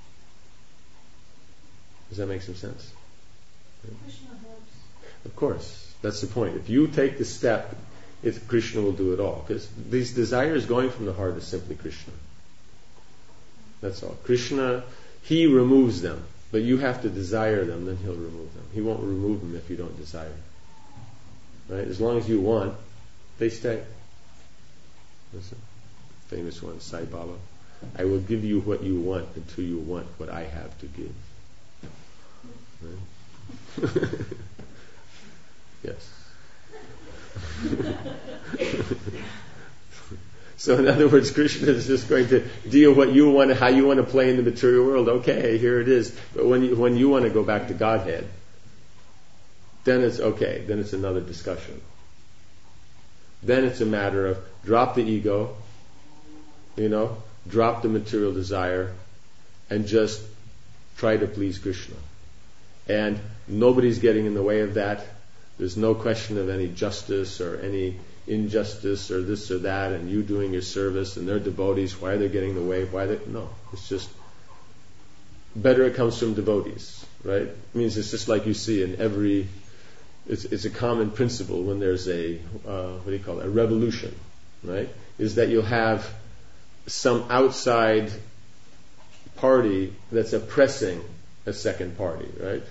Does that make some sense? Krishna helps. Of course, that's the point. If you take the step, if Krishna will do it all, because these desires going from the heart is simply Krishna. That's all. Krishna, He removes them, but you have to desire them, then He'll remove them. He won't remove them if you don't desire. Right? As long as you want, they stay. That's a famous one, Sai Baba. I will give you what you want until you want what I have to give. Right? Yes. So in other words, Krishna is just going to deal what you want, how you want to play in the material world. Okay, here it is. But when you, when you want to go back to Godhead, then it's okay. Then it's another discussion. Then it's a matter of drop the ego, you know, drop the material desire, and just try to please Krishna. And nobody's getting in the way of that. There's no question of any justice or any injustice or this or that, and you doing your service and their devotees, why they're getting in the way, why they no. It's just better it comes from devotees, right? It means it's just like you see in every it's it's a common principle when there's a uh, what do you call it, a revolution, right? Is that you'll have some outside party that's oppressing a second party, right?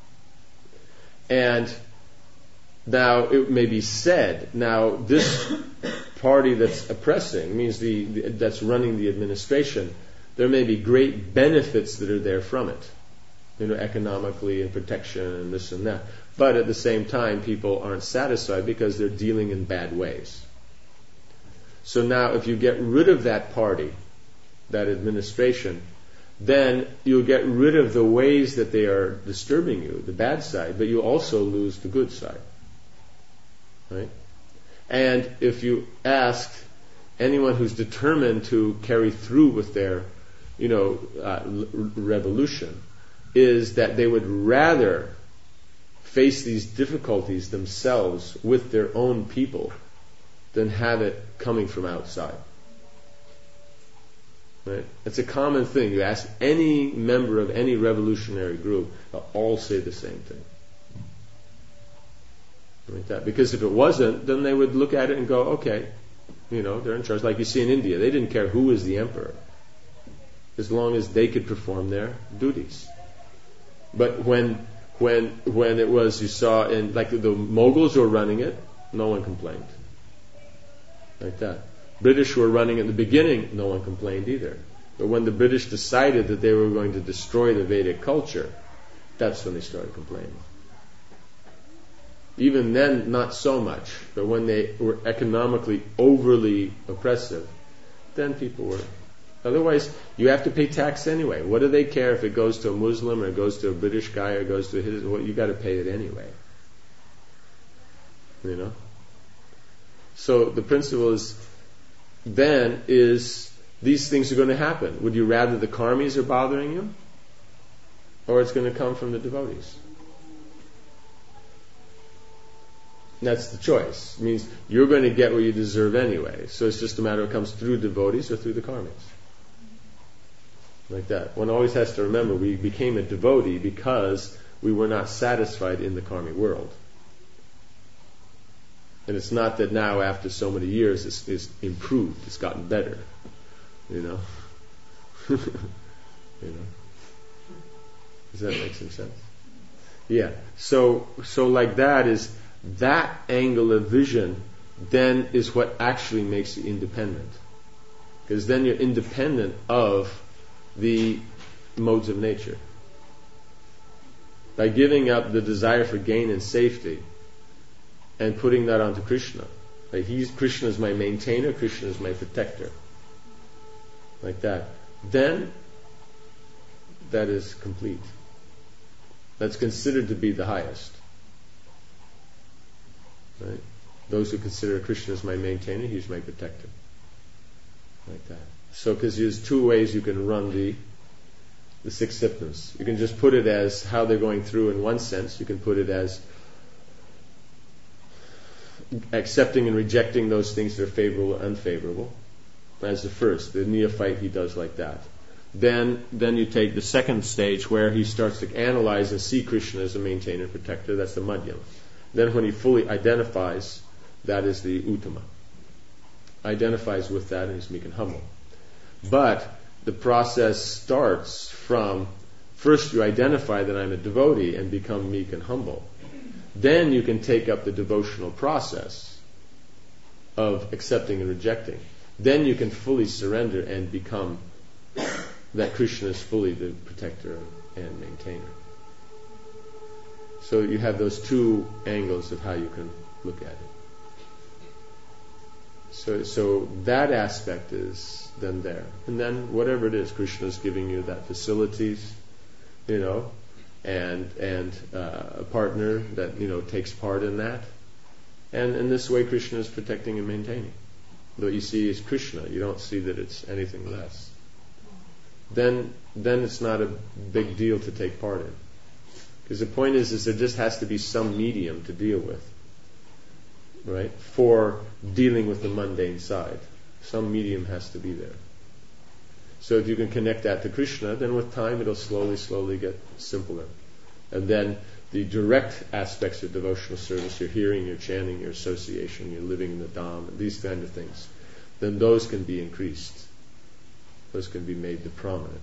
And now it may be said, now this party that's oppressing means the, the that's running the administration, there may be great benefits that are there from it, you know, economically and protection and this and that. But at the same time, people aren't satisfied because they're dealing in bad ways. So now if you get rid of that party, that administration, then you'll get rid of the ways that they are disturbing you, the bad side, but you also lose the good side. Right? And if you ask anyone who's determined to carry through with their, you know, uh, l- revolution, is that they would rather face these difficulties themselves with their own people than have it coming from outside. Right? It's a common thing. You ask any member of any revolutionary group, they'll all say the same thing. Like that. Because if it wasn't, then they would look at it and go, okay, you know, they're in charge. Like you see in India, they didn't care who was the emperor, as long as they could perform their duties. But when when when it was, you saw in, like the Mughals were running it, no one complained. Like that. British were running at the beginning, no one complained either. But when the British decided that they were going to destroy the Vedic culture, that's when they started complaining. Even then, not so much. But when they were economically overly oppressive, then people were. Otherwise, you have to pay tax anyway. What do they care if it goes to a Muslim or it goes to a British guy or it goes to his? Well, you got to pay it anyway. You know. So the principle is, then is these things are going to happen. Would you rather the karmis are bothering you, or it's going to come from the devotees? That's the choice. It means you're going to get what you deserve anyway. So it's just a matter of it comes through devotees or through the karmis. Like that. One always has to remember we became a devotee because we were not satisfied in the karmic world. And it's not that now after so many years it's, it's improved, it's gotten better. You know? You know? Does that make some sense? Yeah. So so like that is that angle of vision then is what actually makes you independent. Because then you're independent of the modes of nature. By giving up the desire for gain and safety and putting that onto Krishna. Like he's, Krishna is my maintainer, Krishna is my protector. like that, then that is complete. That's considered to be the highest. Right? Those who consider Krishna as my maintainer, he's my protector. Like that. So, because there's two ways you can run the the six symptoms. You can just put it as how they're going through in one sense. You can put it as accepting and rejecting those things that are favorable and unfavorable. As the first, the neophyte, he does like that. Then, then you take the second stage where he starts to analyze and see Krishna as a maintainer and protector. That's the madhyama. Then when he fully identifies, that is the uttama. Identifies with that and he's meek and humble. But the process starts from, first you identify that I'm a devotee and become meek and humble. Then you can take up the devotional process of accepting and rejecting. Then you can fully surrender and become that Krishna is fully the protector and maintainer. So you have those two angles of how you can look at it. So, so that aspect is then there. And then whatever it is, Krishna is giving you that facilities, you know, and and uh, a partner that, you know, takes part in that. And in this way, Krishna is protecting and maintaining. What you see is Krishna. You don't see that it's anything less. Then, then it's not a big deal to take part in. Because the point is, is there just has to be some medium to deal with, right? For dealing with the mundane side. Some medium has to be there. So if you can connect that to Krishna, then with time it'll slowly, slowly get simpler. And then the direct aspects of devotional service, your hearing, your chanting, your association, your living in the Dham, these kind of things, then those can be increased. Those can be made the prominent.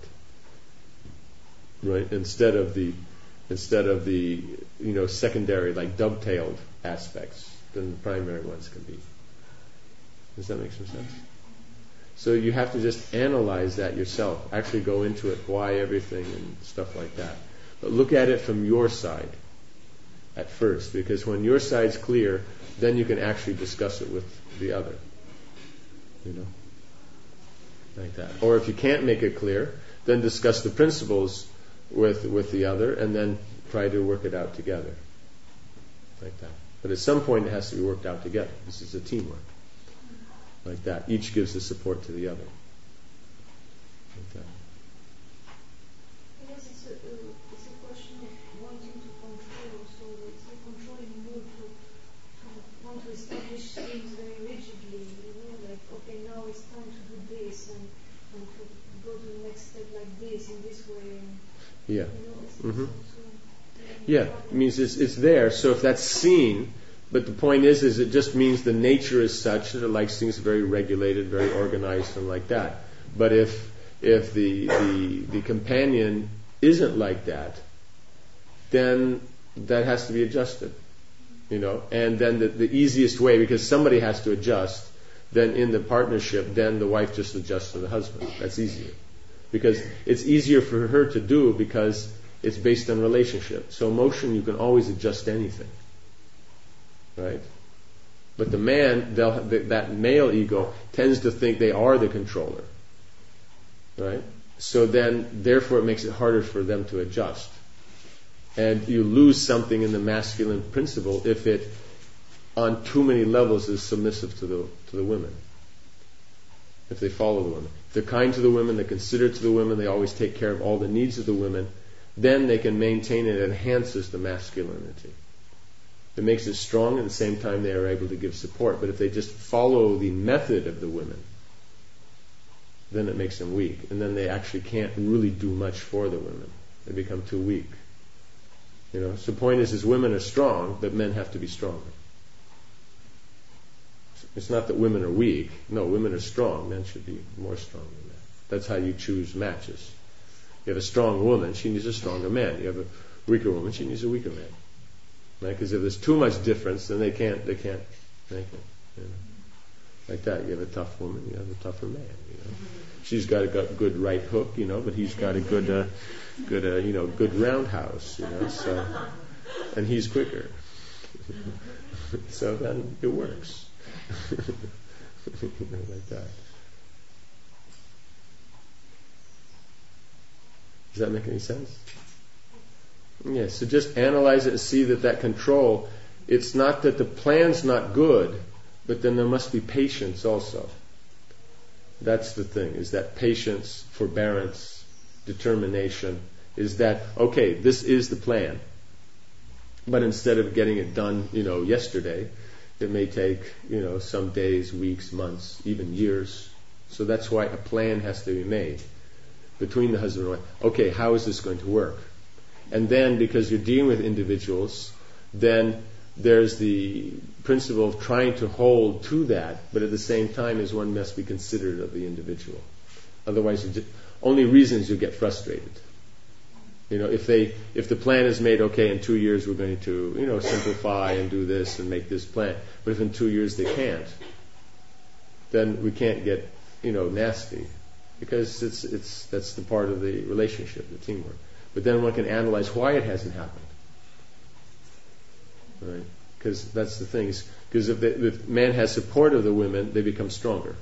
Right? Instead of the instead of the you know secondary, like dovetailed aspects, then the primary ones can be. Does that make some sense? So you have to just analyze that yourself. Actually go into it, why everything and stuff like that. But look at it from your side at first, because when your side's clear, then you can actually discuss it with the other. You know? Like that. Or if you can't make it clear, then discuss the principles with with the other and then try to work it out together. Like that. But at some point it has to be worked out together. This is a teamwork. Like that. Each gives the support to the other. Like that. I guess it's a, uh, it's a question of wanting to control. So it's a controlling mood to, to want to establish things very rigidly. You know, like, okay, now it's time to do this and, and to go to the next step like this, in this way. And, yeah. You know, it's, Mm-hmm. it's also, yeah. It means it's, it's there. So if that's seen, but the point is, is it just means the nature is such that it likes things very regulated, very organized, and like that. But if if the the the companion isn't like that, then that has to be adjusted, you know. And then the, the easiest way, because somebody has to adjust, then in the partnership, then the wife just adjusts to the husband. That's easier, because it's easier for her to do because it's based on relationship. So emotion, you can always adjust anything. Right? But the man, they'll, the, that male ego tends to think they are the controller. Right? So then, therefore it makes it harder for them to adjust. And you lose something in the masculine principle if it, on too many levels, is submissive to the to the women. If they follow the women. If they're kind to the women, they're considerate to the women, they always take care of all the needs of the women, then they can maintain and it enhances the masculinity. It makes it strong, at the same time they are able to give support. But if they just follow the method of the women, then it makes them weak. And then they actually can't really do much for the women. They become too weak. You know, so the point is, is women are strong, but men have to be stronger. It's not that women are weak. No, women are strong. Men should be more strong than that. That's how you choose matches. You have a strong woman, she needs a stronger man. You have a weaker woman, she needs a weaker man. Right? Because if there's too much difference, then they can't they can't make it. You know? Like that, you have a tough woman, you have a tougher man. You know, she's got a good right hook, you know, but he's got a good, uh, good, uh, you know, good roundhouse, you know. So, and he's quicker. So then it works. You know, like that. Does that make any sense? Yeah, so just analyze it and see that that control, it's not that the plan's not good, but then there must be patience also. That's the thing, is that patience, forbearance, determination, is that, okay, this is the plan. But instead of getting it done, you know, yesterday, it may take, you know, some days, weeks, months, even years. So that's why a plan has to be made between the husband and wife. Okay, how is this going to work? And then, because you're dealing with individuals, then there's the principle of trying to hold to that, but at the same time as one must be considerate of the individual. Otherwise, you just, only reasons you get frustrated. You know, if they, if the plan is made, okay, in two years we're going to, you know, simplify and do this and make this plan. But if in two years they can't, then we can't get, you know, nasty, because it's it's that's the part of the relationship, the teamwork. But then one can analyze why it hasn't happened, right? Because that's the thing. Because if the if man has support of the women, they become stronger,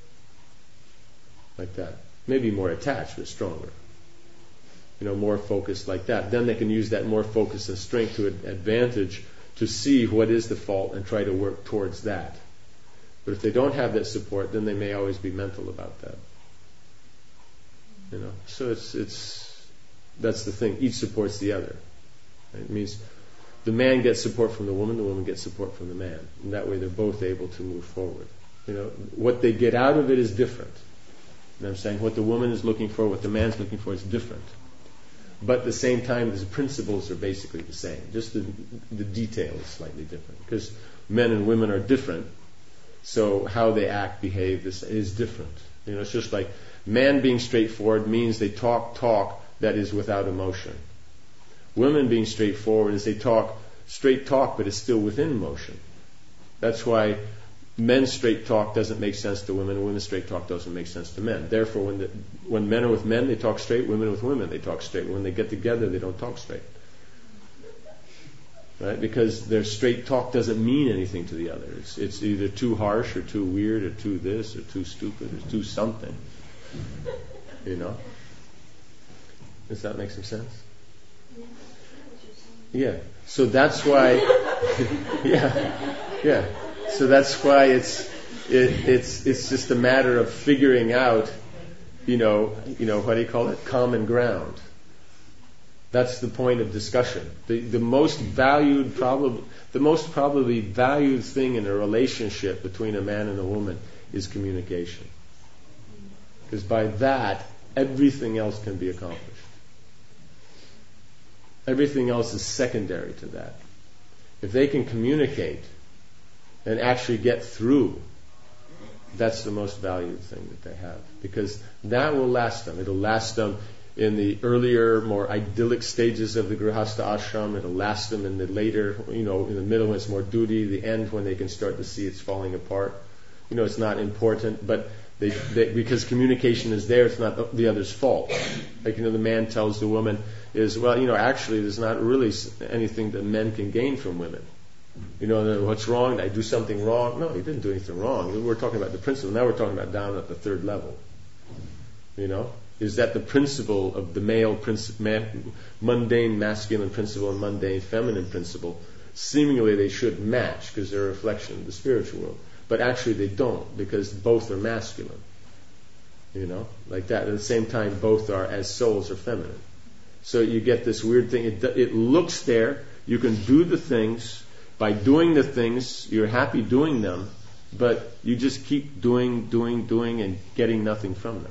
like that. Maybe more attached, but stronger. You know, more focused like that. Then they can use that more focus and strength to advantage to see what is the fault and try to work towards that. But if they don't have that support, then they may always be mental about that. You know, so it's it's that's the thing. Each supports the other. Right? It means the man gets support from the woman, the woman gets support from the man, and that way they're both able to move forward. You know, what they get out of it is different. And I'm saying what the woman is looking for, what the man's looking for is different. But at the same time, the principles are basically the same. Just the, the detail is slightly different. Because men and women are different, so how they act, behave, this is different. You know, it's just like man being straightforward means they talk talk that is without emotion. Women being straightforward is they talk straight talk, but it's still within emotion. That's why men's straight talk doesn't make sense to women, and women's straight talk doesn't make sense to men. Therefore, when the, when men are with men, they talk straight. Women are with women, they talk straight. When they get together, they don't talk straight. Right? Because their straight talk doesn't mean anything to the other. It's, it's either too harsh or too weird or too this or too stupid or too something. You know? Does that make some sense? Yeah. So that's why. yeah. Yeah. So that's why it's it, it's it's just a matter of figuring out, you know, you know what do you call it? Common ground. That's the point of discussion. The the most valued probably the most probably valued thing in a relationship between a man and a woman is communication. Because by that everything else can be accomplished. Everything else is secondary to that. If they can communicate and actually get through, that's the most valued thing that they have. Because that will last them. It'll last them in the earlier, more idyllic stages of the Grihastha ashram. It'll last them in the later, you know, in the middle when it's more duty, the end when they can start to see it's falling apart. You know, it's not important, but they, they because communication is there, it's not the other's fault. Like, you know, the man tells the woman is, well, you know, actually there's not really anything that men can gain from women. You know, what's wrong? Did I do something wrong? No, he didn't do anything wrong. We're talking about the principle. Now we're talking about down at the third level. You know, is that the principle of the male princi- man, mundane masculine principle and mundane feminine principle? Seemingly they should match because they're a reflection of the spiritual world, but actually they don't, because both are masculine. You know, like that. At the same time, both are, as souls, are feminine. So you get this weird thing. It, it looks there. You can do the things. By doing the things, you're happy doing them, but you just keep doing, doing, doing, and getting nothing from them.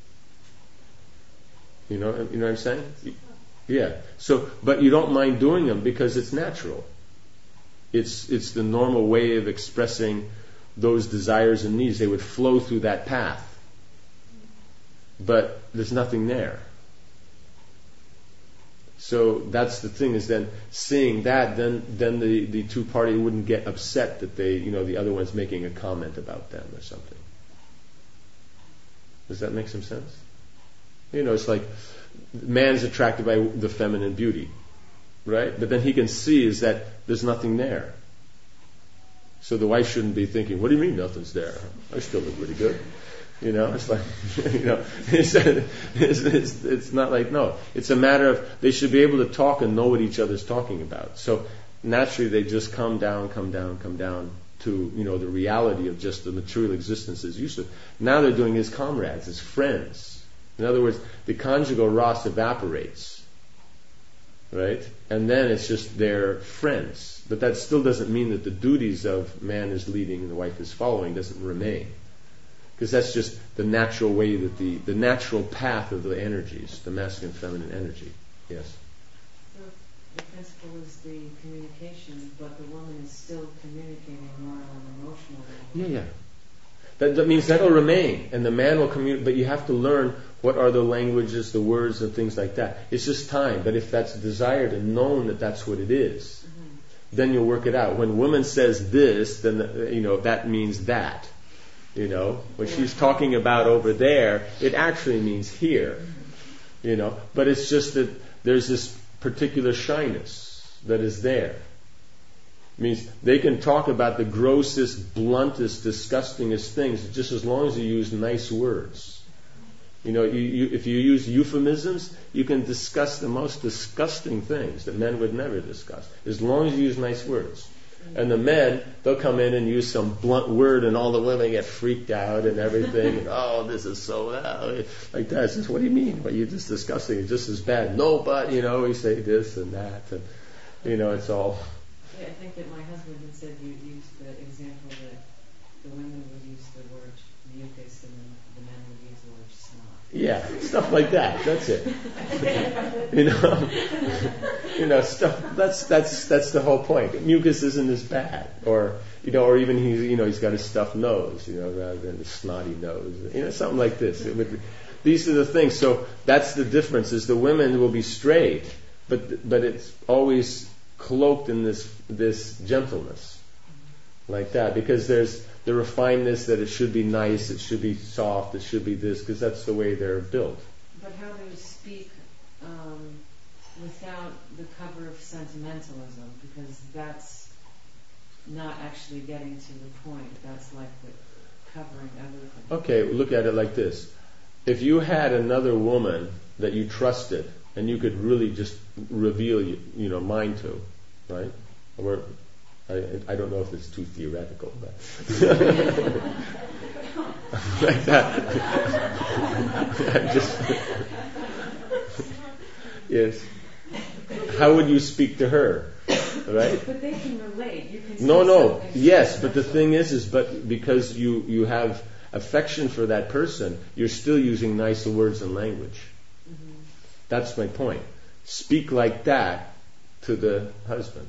You know, you know what I'm saying? Yeah. So, but you don't mind doing them because it's natural. It's it's the normal way of expressing those desires and needs. They would flow through that path, but there's nothing there. So that's the thing, is then seeing that, then then the, the two party wouldn't get upset that they, you know, the other one's making a comment about them or something. Does that make some sense? You know, it's like man's attracted by the feminine beauty, right? But then he can see is that there's nothing there. So the wife shouldn't be thinking, what do you mean nothing's there? I still look pretty good. You know, it's like, you know, it's, it's, it's, it's not like, no. It's a matter of, they should be able to talk and know what each other's talking about. So naturally they just come down, come down, come down to, you know, the reality of just the material existence as used to. Now they're doing as comrades, as friends. In other words, the conjugal ras evaporates. Right? And then it's just their friends. But that still doesn't mean that the duties of man is leading and the wife is following doesn't remain. Because that's just the natural way that the, the natural path of the energies, the masculine and feminine energy. Yes? So the principle is the communication, but the woman is still communicating more on an emotional level. Yeah, yeah. That, that means that'll remain, and the man will communicate, but you have to learn what are the languages, the words, and things like that. It's just time, but if that's desired and known that that's what it is, mm-hmm. then you'll work it out. When woman says this, then, the, you know, that means that. You know, what yeah. she's talking about over there, it actually means here. Mm-hmm. You know, but it's just that there's this particular shyness that is there. It means they can talk about the grossest, bluntest, disgustingest things just as long as you use nice words. You know, you, you, if you use euphemisms, you can discuss the most disgusting things that men would never discuss, as long as you use nice words. And the men, they'll come in and use some blunt word, and all the women get freaked out and everything. And, oh, this is so uh, like that. It's just, what do you mean? Well, you're just disgusting. It's just as bad. No, but you know, we say this and that, and you know, it's all. Yeah, I think that my husband had said you used the example that the women would use the word mucus and then the men would use the word snot. Yeah, stuff like that. That's it. you know, you know, stuff. That's that's that's the whole point. Mucus isn't as bad, or you know, or even he's you know he's got a stuffed nose, you know, rather than a snotty nose. You know, something like this. It would, these are the things. So that's the difference. Is the women will be straight, but but it's always cloaked in this this gentleness, like that, because there's the refinedness that it should be nice, it should be soft, it should be this, because that's the way they're built. But how do you speak um, without the cover of sentimentalism? Because that's not actually getting to the point. That's like the covering everything. Okay, look at it like this. If you had another woman that you trusted and you could really just reveal, you, you know, mind to, right? Or I, I don't know if it's too theoretical, but like that. Just yes. How would you speak to her, right? But they can relate. You can. No, no. Yes, but the thing is, is but because you you have affection for that person, you're still using nicer words and language. Mm-hmm. That's my point. Speak like that to the husband.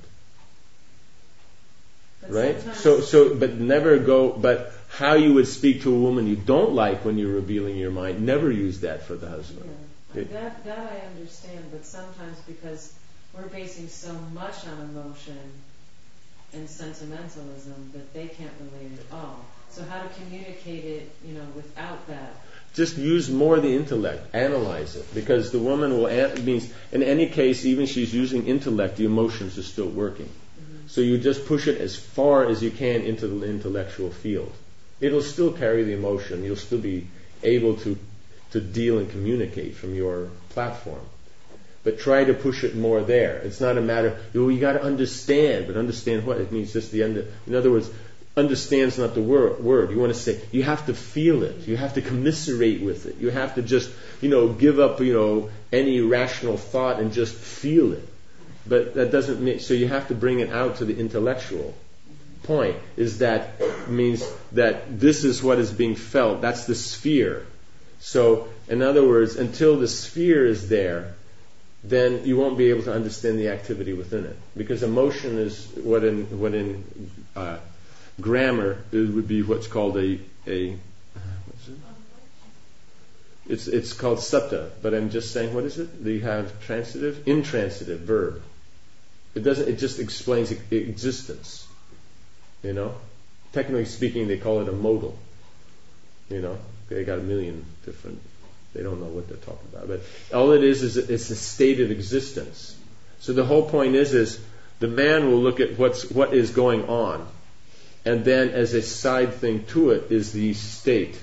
But right? So, so, but never go, but how you would speak to a woman you don't like when you're revealing your mind, never use that for the husband. Yeah. It, that, that I understand, but sometimes because we're basing so much on emotion and sentimentalism that they can't relate at all. So how to communicate it, you know, without that? Just use more the intellect. Analyze it. Because the woman will, an- means, in any case, even she's using intellect, the emotions are still working. Mm-hmm. So you just push it as far as you can into the intellectual field. It'll still carry the emotion. You'll still be able to, to deal and communicate from your platform. But try to push it more there. It's not a matter, oh, you got to understand. But understand what? It means just the end. Of, in other words, understand's not the word, word. You want to say, you have to feel it. You have to commiserate with it. You have to just, you know, give up, you know, any rational thought and just feel it. But that doesn't mean, so you have to bring it out to the intellectual point, is that means that this is what is being felt. That's the sphere. So, in other words, until the sphere is there, then you won't be able to understand the activity within it. Because emotion is what in, what in, uh, grammar, it would be what's called a, a what's it? It's it's called subta, but I'm just saying, what is it? You have transitive, intransitive verb. It doesn't. It just explains existence. You know, technically speaking, they call it a modal. You know, they got a million different. They don't know what they're talking about, but all it is is it's a state of existence. So the whole point is is the man will look at what's what is going on. And then as a side thing to it is the state.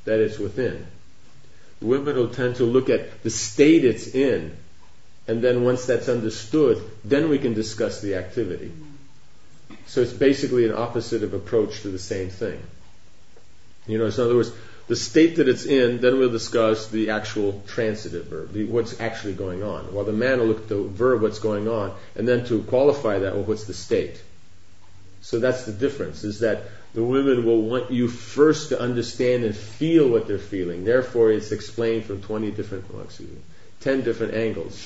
that it's within. Women will tend to look at the state it's in, and then once that's understood, then we can discuss the activity. So it's basically an opposite of approach to the same thing. You know, so in other words, the state that it's in, then we'll discuss the actual transitive verb, the, what's actually going on. While the man will look at the verb, what's going on, and then to qualify that, well, what's the state? So that's the difference, is that the women will want you first to understand and feel what they're feeling. Therefore, it's explained from twenty different, well, excuse me, ten different angles.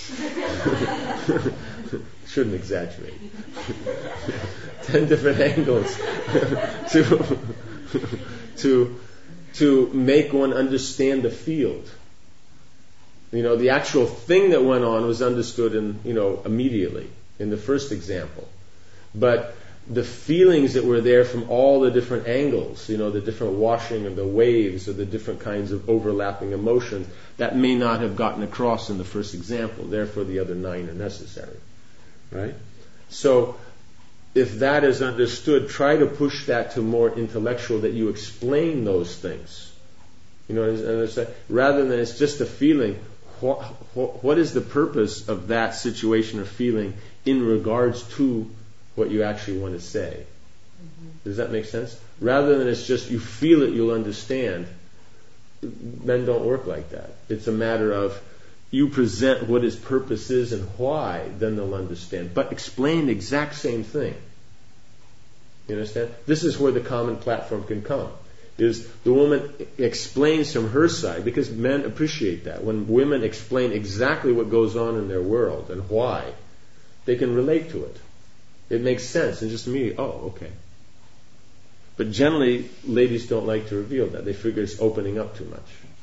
Shouldn't exaggerate. ten different angles to to to make one understand the field. You know, the actual thing that went on was understood in, you know, immediately in the first example. But the feelings that were there from all the different angles, you know, the different washing of the waves or the different kinds of overlapping emotions, that may not have gotten across in the first example. Therefore, the other nine are necessary. Right? So, if that is understood, try to push that to more intellectual, that you explain those things. You know, and rather than it's just a feeling, what, what is the purpose of that situation or feeling in regards to what you actually want to say? Mm-hmm. Does that make sense? Rather than it's just you feel it, you'll understand. Men don't work like that. It's a matter of you present what his purpose is and why, then they'll understand. But explain the exact same thing. You understand? This is where the common platform can come. Is the woman explains from her side, because men appreciate that. When women explain exactly what goes on in their world and why, they can relate to it. It makes sense, and just immediately, oh, okay. But generally, ladies don't like to reveal that. They figure it's opening up too much.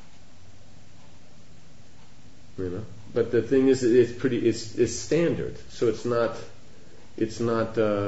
You know? But the thing is, it's pretty, it's, it's standard. So it's not, it's not, uh,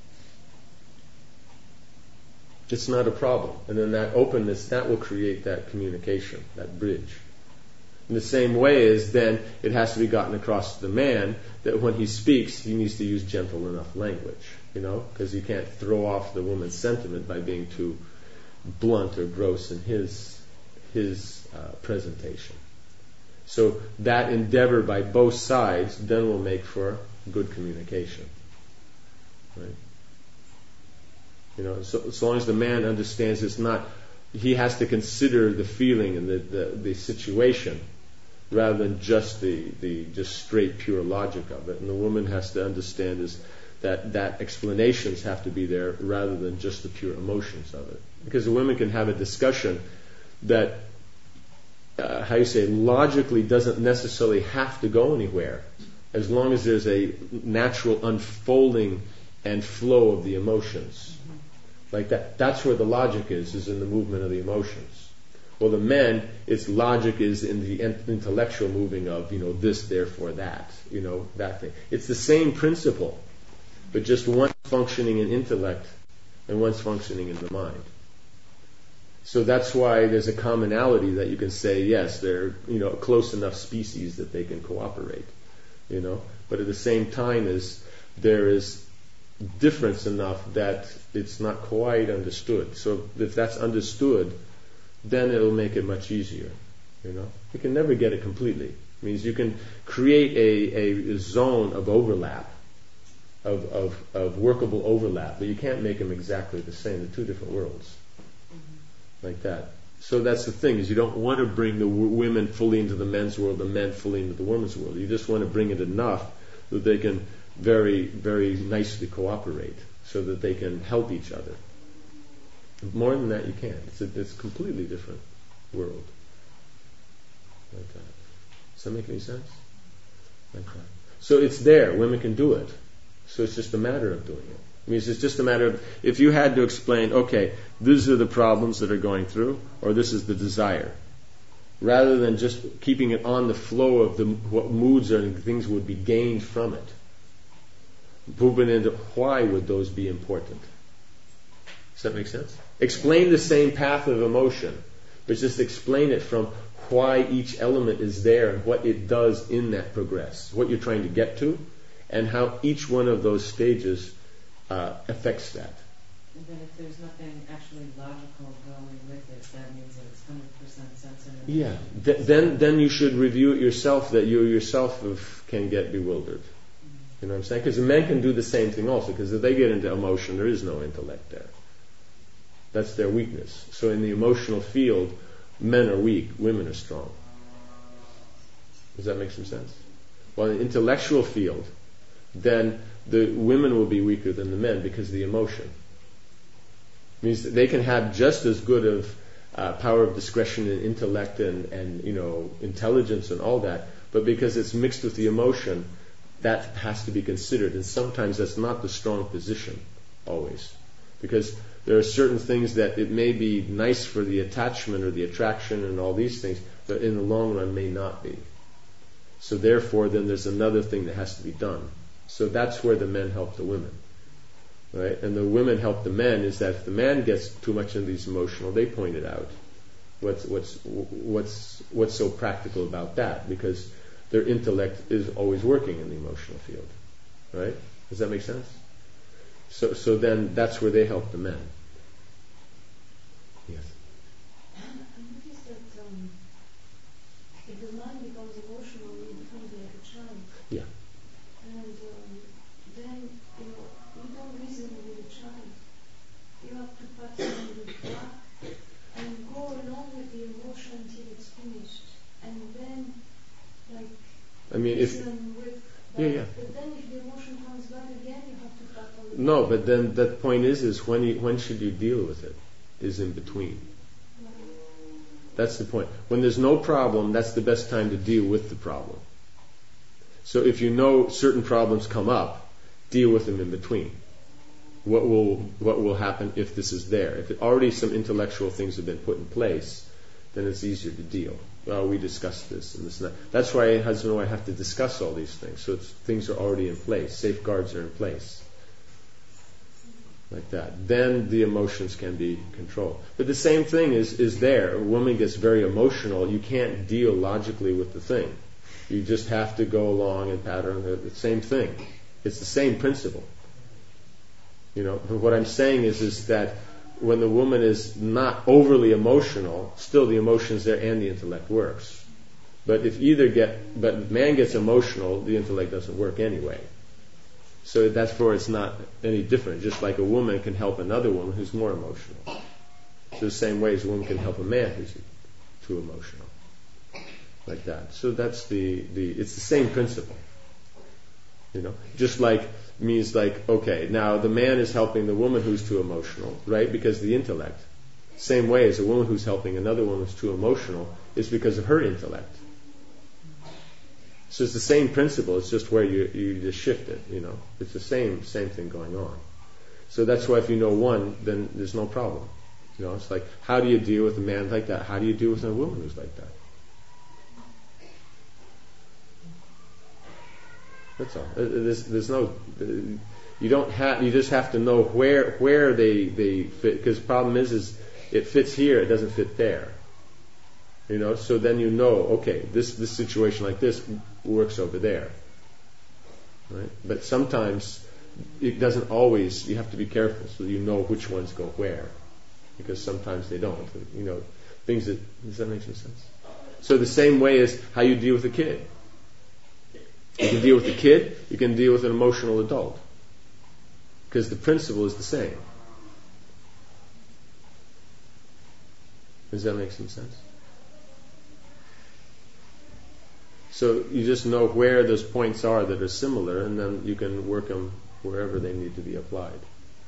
it's not a problem. And then that openness, that will create that communication, that bridge. In the same way as then it has to be gotten across to the man that when he speaks, he needs to use gentle enough language, you know, because you can't throw off the woman's sentiment by being too blunt or gross in his his uh, presentation. So that endeavor by both sides then will make for good communication, right? You know, so as long as the man understands it's not, he has to consider the feeling and the the, the situation, rather than just the, the just straight pure logic of it. And the woman has to understand is that that explanations have to be there rather than just the pure emotions of it. Because the women can have a discussion that, uh, how you say, logically doesn't necessarily have to go anywhere, as long as there's a natural unfolding and flow of the emotions. Like that. That's where the logic is, is in the movement of the emotions. Well, the men, its logic is in the intellectual moving of, you know, this, therefore that, you know, that thing. It's the same principle, but just one's functioning in intellect and one's functioning in the mind. So that's why there's a commonality that you can say, yes, they're, you know, close enough species that they can cooperate, you know. But at the same time, is there is difference enough that it's not quite understood. So if that's understood, then it'll make it much easier, you know. You can never get it completely. It means you can create a, a zone of overlap, of, of, of workable overlap, but you can't make them exactly the same. They're two different worlds, mm-hmm. like that. So that's the thing, is you don't want to bring the w- women fully into the men's world, the men fully into the women's world. You just want to bring it enough that they can very, very nicely cooperate, so that they can help each other. More than that, you can't. It's a, it's a completely different world. Like that. Does that make any sense? Like that. So it's there. Women can do it. So it's just a matter of doing it. It means it's just a matter of, if you had to explain, okay, these are the problems that are going through, or this is the desire, rather than just keeping it on the flow of the what moods and things would be gained from it. Moving into why would those be important? Does that make sense? Explain the same path of emotion, but just explain it from why each element is there and what it does in that progress, what you're trying to get to, and how each one of those stages uh, affects that. And then if there's nothing actually logical going with it, that means that it's coming from sense, sense energy. Yeah. Th- then then you should review it yourself, that you yourself can get bewildered. You know what I'm saying? Because the men can do the same thing also, because if they get into emotion, there is no intellect there. That's their weakness. So in the emotional field, men are weak, women are strong. Does that make some sense? Well, in the intellectual field, then the women will be weaker than the men because of the emotion. It means that they can have just as good of uh, power of discretion and intellect and, and you know intelligence and all that, but because it's mixed with the emotion, that has to be considered. And sometimes that's not the strong position, always. Because there are certain things that it may be nice for the attachment or the attraction and all these things, but in the long run may not be. So therefore, then there's another thing that has to be done. So that's where the men help the women. Right? And the women help the men is that if the man gets too much into these emotional, they point it out. What's, what's, what's, what's so practical about that? Because their intellect is always working in the emotional field. Right? Does that make sense? So, so then that's where they help the men. Yes. I noticed that um, if the man becomes emotional, he becomes like a child. Yeah. And um, then, you know, you don't reason with a child. You have to pat him on the back and go along with the emotion until it's finished. And then, like, I mean, if reason with that. yeah, yeah. But then if the emotion comes back again, you have to pat on the No, back. but then that point is, is when you, when should you deal with it? Is in between. That's the point. When there's no problem, that's the best time to deal with the problem. So if you know certain problems come up, deal with them in between. What will what will happen if this is there? If it, already some intellectual things have been put in place, then it's easier to deal. Well, we discussed this and this and that. That's why husband and wife have to discuss all these things. So it's, things are already in place. Safeguards are in place. Like that. Then the emotions can be controlled. But the same thing is, is there. A woman gets very emotional. You can't deal logically with the thing. You just have to go along and pattern the, the same thing. It's the same principle. You know, but what I'm saying is, is that when the woman is not overly emotional, still the emotion is there and the intellect works. But if either get, but if man gets emotional, the intellect doesn't work anyway. So that's where it's not any different. Just like a woman can help another woman who's more emotional. So the same way as a woman can help a man who's too emotional. Like that. So that's the, the it's the same principle. You know? Just like means like, okay, now the man is helping the woman who's too emotional, right? Because of the intellect. Same way as a woman who's helping another woman who's too emotional is because of her intellect. So it's the same principle, it's just where you you just shift it, you know. It's the same same thing going on. So that's why if you know one, then there's no problem. You know, it's like, how do you deal with a man like that? How do you deal with a woman who's like that? That's all. There's, there's no, you don't have, you just have to know where where they they fit. Because the problem is, is it fits here, it doesn't fit there. You know, so then you know, okay, this this situation like this works over there, right? But sometimes it doesn't always. You have to be careful so you know which ones go where, because sometimes they don't. You know, things that does that make some sense? So the same way as how you deal with a kid. You can deal with a kid. You can deal with an emotional adult, because the principle is the same. Does that make some sense? So you just know where those points are that are similar, and then you can work them wherever they need to be applied.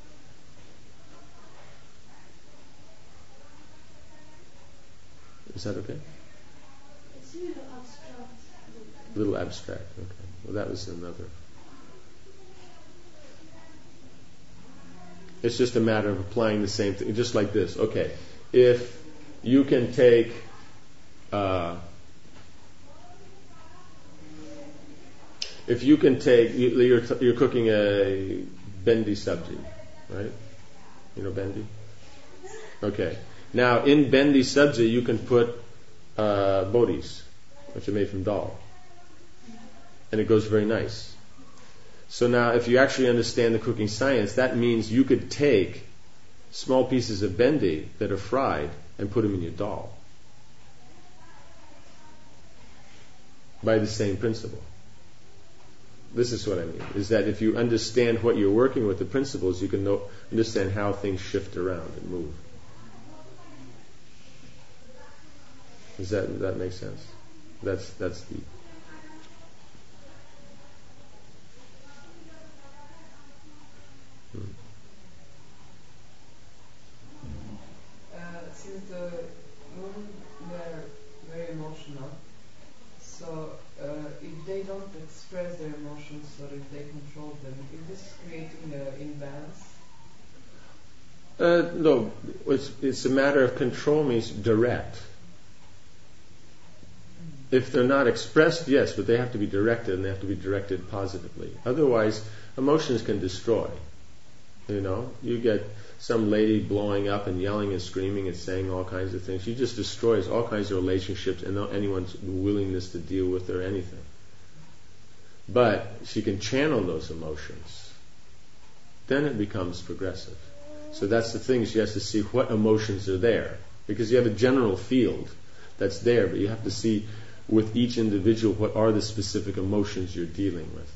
Is that okay? It's a little abstract. A little abstract, okay. Well, that was another. It's just a matter of applying the same thing, just like this. Okay, if you can take... Uh, If you can take, you're, you're cooking a bendi sabji, right? You know bendi? Okay. Now, in bendi sabji, you can put uh, bodis, which are made from dal. And it goes very nice. So now, if you actually understand the cooking science, that means you could take small pieces of bendi that are fried and put them in your dal. by the same principle. This is what I mean, is that if you understand what you're working with, the principles, you can know, understand how things shift around and move. Does that, does that make sense? That's, that's the... Hmm. Uh, since the women were very emotional, so uh, if they don't express their emotions or if they control them, is this creating an imbalance? Uh, no, it's, it's a matter of control means direct. If they're not expressed, yes, but they have to be directed, and they have to be directed positively. Otherwise, emotions can destroy. You know, you get some lady blowing up and yelling and screaming and saying all kinds of things. She just destroys all kinds of relationships and not anyone's willingness to deal with her or anything. But she can channel those emotions. Then it becomes progressive. So that's the thing, she has to see what emotions are there. Because you have a general field that's there, but you have to see with each individual what are the specific emotions you're dealing with.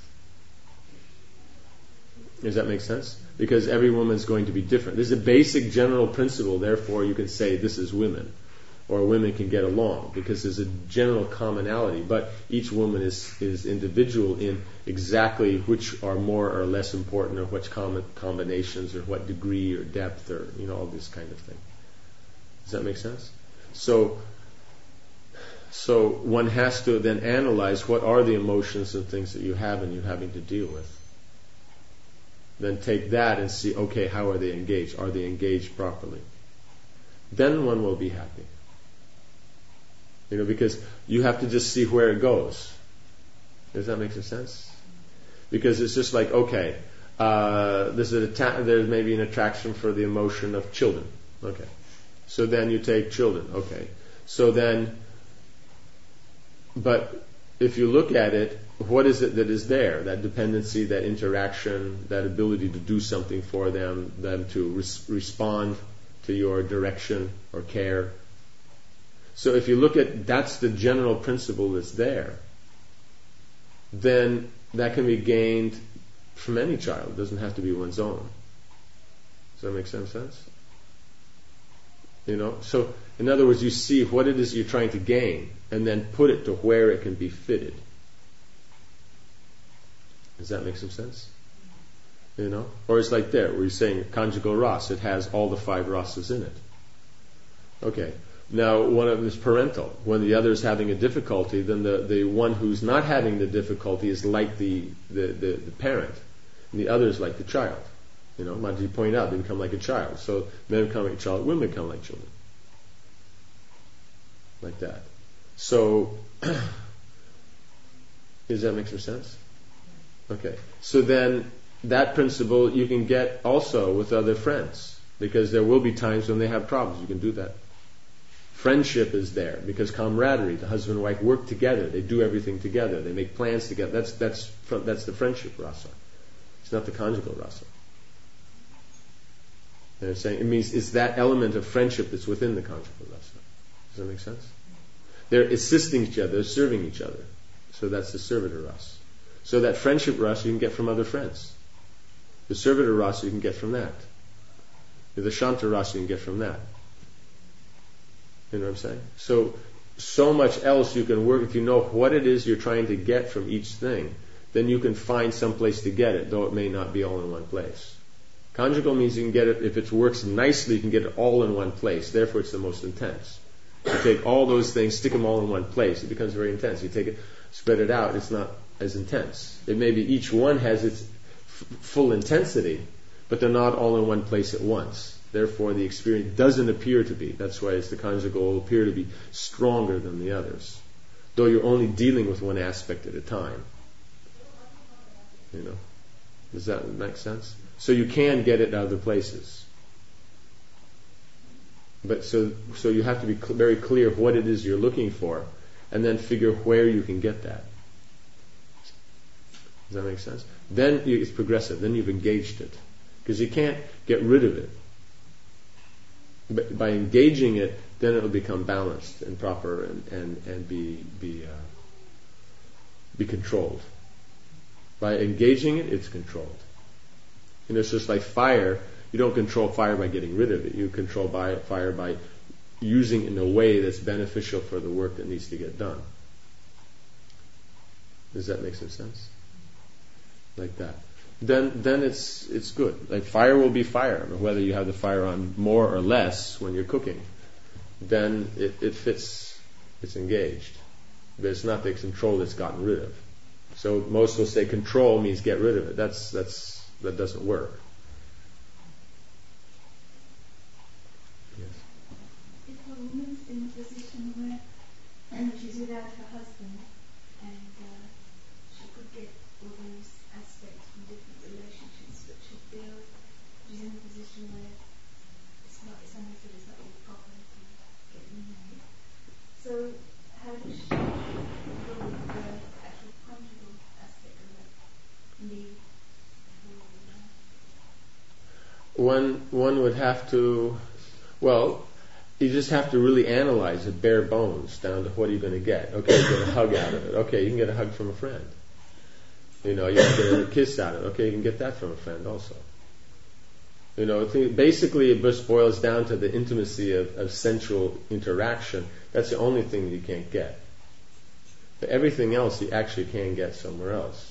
Does that make sense? Because every woman's going to be different. There's a basic general principle, therefore you can say this is women, or women can get along, because there's a general commonality, but each woman is, is individual in exactly which are more or less important, or which com- combinations, or what degree or depth, or you know, all this kind of thing. Does that make sense? So, so one has to then analyze what are the emotions and things that you have and you're having to deal with. Then take that and see, okay, how are they engaged? Are they engaged properly? Then one will be happy. You know, because you have to just see where it goes. Does that make some sense? Because it's just like, okay, uh, there's, an atta- there's maybe an attraction for the emotion of children. Okay. So then you take children. Okay. So then, but if you look at it, what is it that is there? That dependency, that interaction, that ability to do something for them, them to res- respond to your direction or care. So if you look at, that's the general principle that's there, then that can be gained from any child. It doesn't have to be one's own. Does that make some sense? You know, so in other words, you see what it is you're trying to gain and then put it to where it can be fitted. Does that make some sense? You know? Or it's like there, where you're saying conjugal rasa, it has all the five rasas in it. Okay. Now, one of them is parental. When the other is having a difficulty, then the, the one who's not having the difficulty is like the, the, the, the parent, and the other is like the child. You know, Mataji pointed out, they become like a child. So men become like a child, women become like children. Like that. So, does that make some sense? Okay. So then, that principle you can get also with other friends, because there will be times when they have problems. You can do that. Friendship is there because camaraderie. The husband and wife work together. They do everything together. They make plans together. That's that's that's the friendship rasa. It's not the conjugal rasa. They're saying it means it's that element of friendship that's within the conjugal rasa. Does that make sense? They're assisting each other. They're serving each other. So that's the servitor rasa. So that friendship rasa you can get from other friends. The servitor rasa you can get from that. The shanta rasa you can get from that. You know what I'm saying? So, so much else you can work. If you know what it is you're trying to get from each thing, then you can find some place to get it, though it may not be all in one place. Conjugal means you can get it, if it works nicely, you can get it all in one place. Therefore, it's the most intense. You take all those things, stick them all in one place, it becomes very intense. You take it, spread it out, it's not as intense. It may be each one has its f- full intensity, but they're not all in one place at once. Therefore, the experience doesn't appear to be. That's why it's the conjugal will appear to be stronger than the others, though you're only dealing with one aspect at a time. You know, does that make sense? So you can get it other places, but so so you have to be cl- very clear what it is you're looking for, and then figure where you can get that. Does that make sense? Then you, it's progressive. Then you've engaged it, because you can't get rid of it. But by engaging it, then it will become balanced and proper and, and, and be be uh, be controlled. By engaging it, it's controlled. You know, it's just like fire. You don't control fire by getting rid of it. You control by fire by using it in a way that's beneficial for the work that needs to get done. Does that make some sense? Like that. Then then it's it's good. Like fire will be fire, whether you have the fire on more or less when you're cooking. Then it, it fits, it's engaged. But it's not the control that's gotten rid of. So most will say control means get rid of it. That's that's that doesn't work. Yes. If a woman's in a position where and she's without her husband and uh, she could get all those aspects from different relationships, but she feels she's in a position where it's not, it's understood it's not really proper to get remarried. So how does she go with the actual conjugal aspect of it? Leave One one would have to, well, you just have to really analyze it bare bones down to what are you going to get. Okay, you get a hug out of it. Okay, you can get a hug from a friend. You know, you can get a kiss out of it. Okay, you can get that from a friend also. You know, basically it just boils down to the intimacy of, of sensual interaction. That's the only thing that you can't get. But everything else you actually can get somewhere else.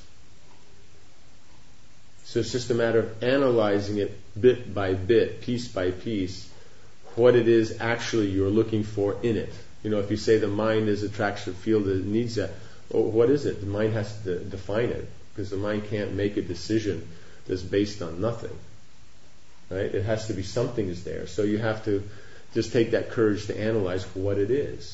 So it's just a matter of analyzing it bit by bit, piece by piece, what it is actually you're looking for in it. You know, if you say the mind is attraction field that it needs that, well, what is it? The mind has to define it, because the mind can't make a decision that's based on nothing. Right? It has to be something is there. So you have to just take that courage to analyze what it is.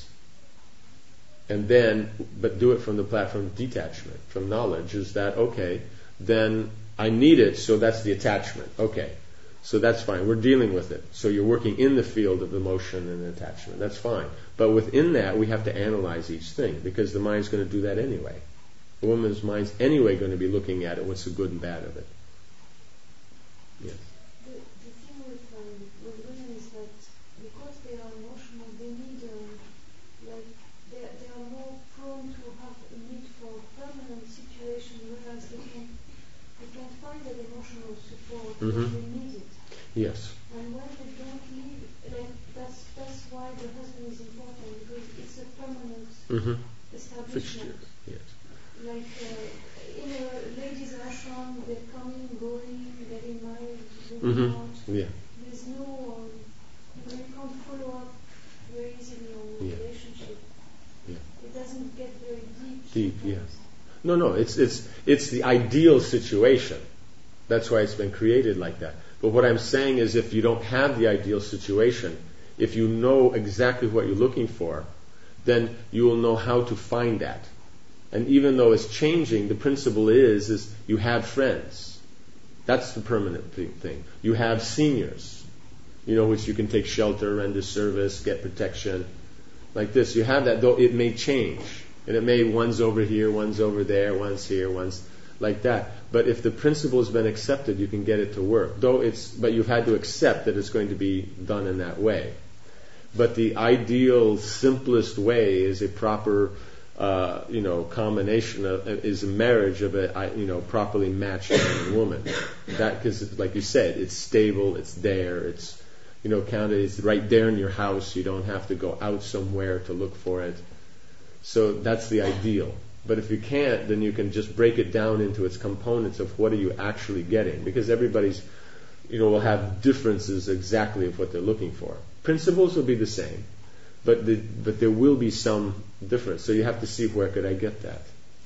And then, but do it from the platform of detachment, from knowledge, is that, okay, then I need it, so that's the attachment. Okay, so that's fine. We're dealing with it. So you're working in the field of emotion and attachment. That's fine. But within that, we have to analyze each thing, because the mind's going to do that anyway. The woman's mind's anyway going to be looking at it, what's the good and bad of it. Yes. The, the thing with, um, with women is that because they are emotional, they need, um, like, they, they are more prone to have a need for a permanent situation, whereas they can they can find that emotional support Mm-hmm. when they need it. Yes. And when they don't need, like, that's that's why the husband is important, because it's a permanent Mm-hmm. establishment. Fixture. Yes. Like uh, in a ladies' ashram, they're coming, going, getting married, moving Mm-hmm. out. Yeah. There's no, um, you know, you can't follow up very easily on a Yeah. relationship. Yeah. It doesn't get very deep. Deep, sometimes. yes. No, no, it's it's it's the ideal situation. That's why it's been created like that. But what I'm saying is, if you don't have the ideal situation, if you know exactly what you're looking for, then you will know how to find that. And even though it's changing, the principle is is you have friends. That's the permanent thing. You have seniors, you know, which you can take shelter, render service, get protection, like this. You have that, though it may change. And it may, one's over here, one's over there, one's here, one's like that. But if the principle has been accepted, you can get it to work. Though it's, but you've had to accept that it's going to be done in that way. But the ideal, simplest way is a proper, uh, you know, combination of, is a marriage of a, you know, properly matched man and woman. That, because, like you said, it's stable, it's there, it's, you know, counted, it's right there in your house. You don't have to go out somewhere to look for it. So that's the ideal. But if you can't, then you can just break it down into its components of what are you actually getting. Because everybody's, you know, will have differences exactly of what they're looking for. Principles will be the same, but the, but there will be some difference. So you have to see, where could I get that?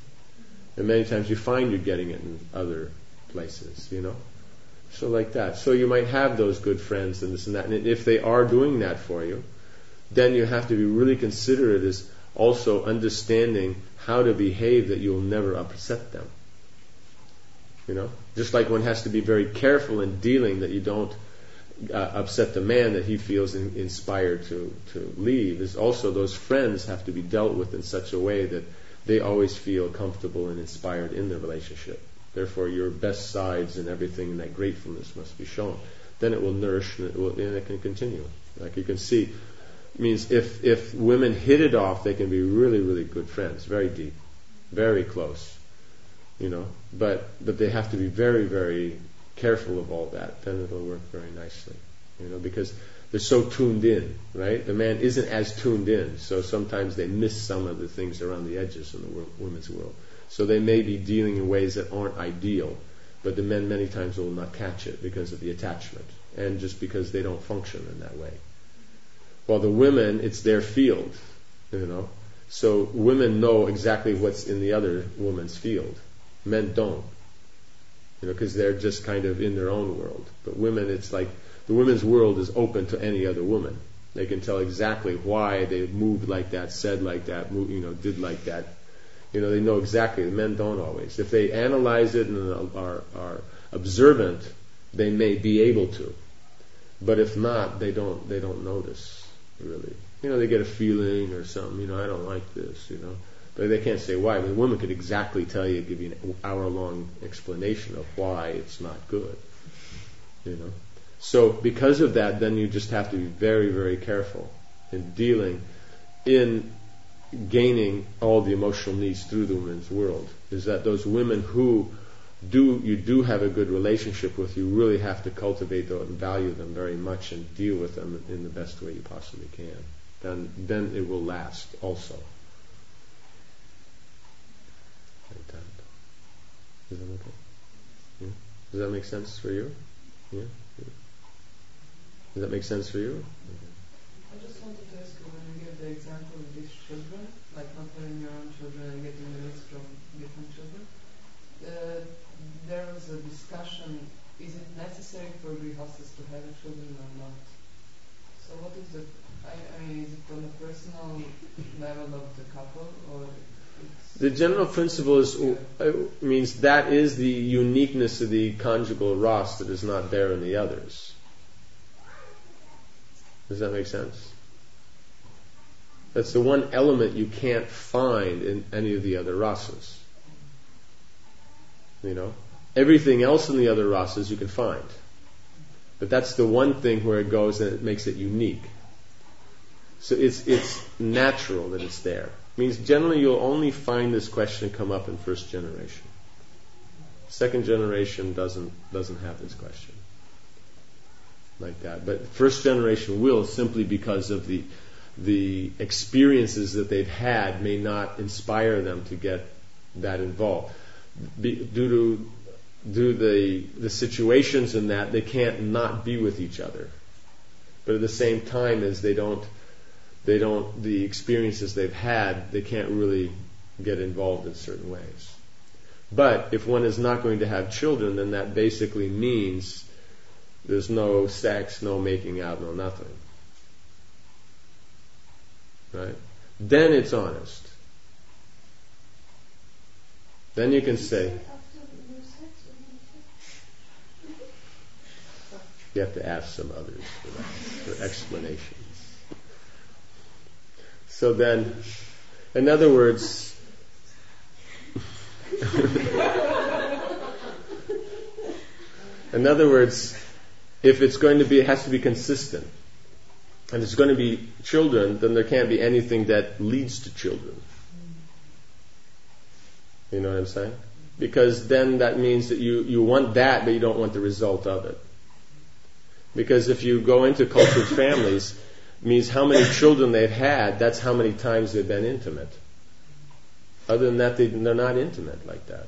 And many times you find you're getting it in other places, you know. So like that. So you might have those good friends and this and that. And if they are doing that for you, then you have to be really considerate as also understanding how to behave that you'll never upset them. You know? Just like one has to be very careful in dealing that you don't uh, upset the man that he feels in, inspired to, to leave. Is also those friends have to be dealt with in such a way that they always feel comfortable and inspired in the relationship. Therefore, your best sides and everything and that gratefulness must be shown. Then it will nourish and it, will, and it can continue. Like you can see, means if if women hit it off, they can be really, really good friends, very deep. very close, you know. But but they have to be very, very careful of all that. Then it'll work very nicely, you know, because they're so tuned in, right? The man isn't as tuned in, so sometimes they miss some of the things around the edges in the wo- women's world. So they may be dealing in ways that aren't ideal, but the men many times will not catch it because of the attachment and just because they don't function in that way. While the women, it's their field, you know. So women know exactly what's in the other woman's field. Men don't, you know, because they're just kind of in their own world. But women, it's like the women's world is open to any other woman. They can tell exactly why they moved like that, said like that, moved, you know, did like that. You know, they know exactly. The men don't always. If they analyze it and are, are observant, they may be able to. But if not, they don't. They don't notice really. You know, they get a feeling or something. You know, I don't like this. You know, but they can't say why. But the woman could exactly tell you, give you an hour-long explanation of why it's not good. You know. So because of that, then you just have to be very, very careful in dealing in gaining all the emotional needs through the women's world. Is that those women who do you do have a good relationship with, you really have to cultivate them and value them very much and deal with them in the best way you possibly can. Then then it will last also. Is that okay? Yeah? Does that make sense for you? Yeah? Yeah. Does that make sense for you? Okay. I just wanted to ask you, when you give the example of these children, like comparing your own children and getting the needs from different children, uh, there was a discussion, is it necessary for grihastas to have children or not? So what is the, I, I mean, is it on the personal level of the couple, or it's... The general principle is, uh, means that is the uniqueness of the conjugal ras that is not there in the others. Does that make sense? That's the one element you can't find in any of the other rasas. You know? Everything else in the other rasas you can find. But that's the one thing where it goes and it makes it unique. So it's it's natural that it's there. It means generally you'll only find this question come up in first generation. Second generation doesn't doesn't have this question like that. But first generation will, simply because of the the experiences that they've had may not inspire them to get that involved. Be, due to due to the the situations in that they can't not be with each other. But at the same time as they don't they don't the experiences they've had, they can't really get involved in certain ways. But if one is not going to have children, then that basically means there's no sex, no making out, no nothing. Right? Then it's honest. Then you can say, you have to ask some others for that, for explanations. So then, in other words, in other words, if it's going to be, it has to be consistent. And it's going to be children, then there can't be anything that leads to children. You know what I'm saying? Because then that means that you, you want that, but you don't want the result of it. Because if you go into cultured families, it means how many children they've had, that's how many times they've been intimate. Other than that, they, they're not intimate like that.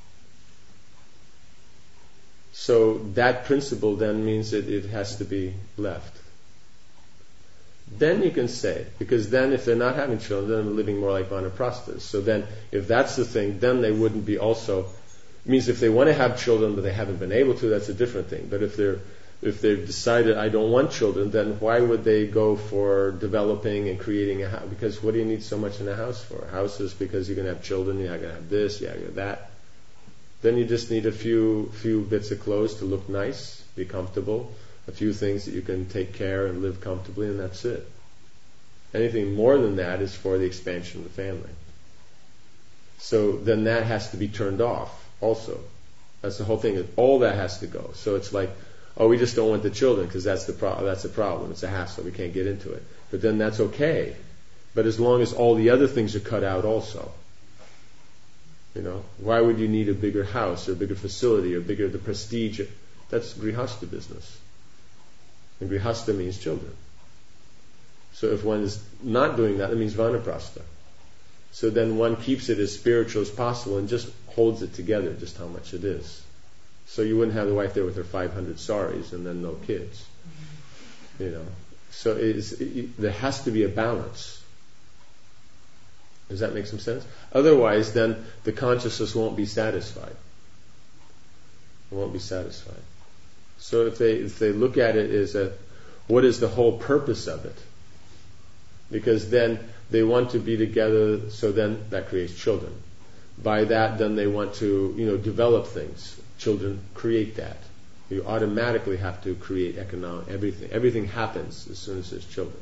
So that principle then means that it has to be left. Then you can say, because then if they're not having children, then they're living more like vanaprasthas. So then, if that's the thing, then they wouldn't be also... It means if they want to have children but they haven't been able to, that's a different thing. But if they're if they've decided, I don't want children, then why would they go for developing and creating a house? Because what do you need so much in a house for? A house is because you're going to have children, you're going to have this, you're going to have that. Then you just need a few few bits of clothes to look nice, be comfortable, a few things that you can take care and live comfortably, and that's it. Anything more than that is for the expansion of the family. So then that has to be turned off also. That's the whole thing. All that has to go. So it's like, oh, we just don't want the children because that's the pro- that's a problem. It's a hassle. We can't get into it. But then that's okay. But as long as all the other things are cut out also. You know, why would you need a bigger house or a bigger facility or bigger the prestige? That's grihastha business. And grihastha means children. So if one is not doing that, it means vanaprastha. So then one keeps it as spiritual as possible and just holds it together, just how much it is. So you wouldn't have the wife there with her five hundred saris and then no kids. You know. So it is, it, there has to be a balance. Does that make some sense? Otherwise, then the consciousness won't be satisfied. It won't be satisfied. So if they if they look at it as a, what is the whole purpose of it? Because then they want to be together, so then that creates children. By that, then they want to, you know, develop things. Children create that. You automatically have to create economic everything. Everything happens as soon as there's children.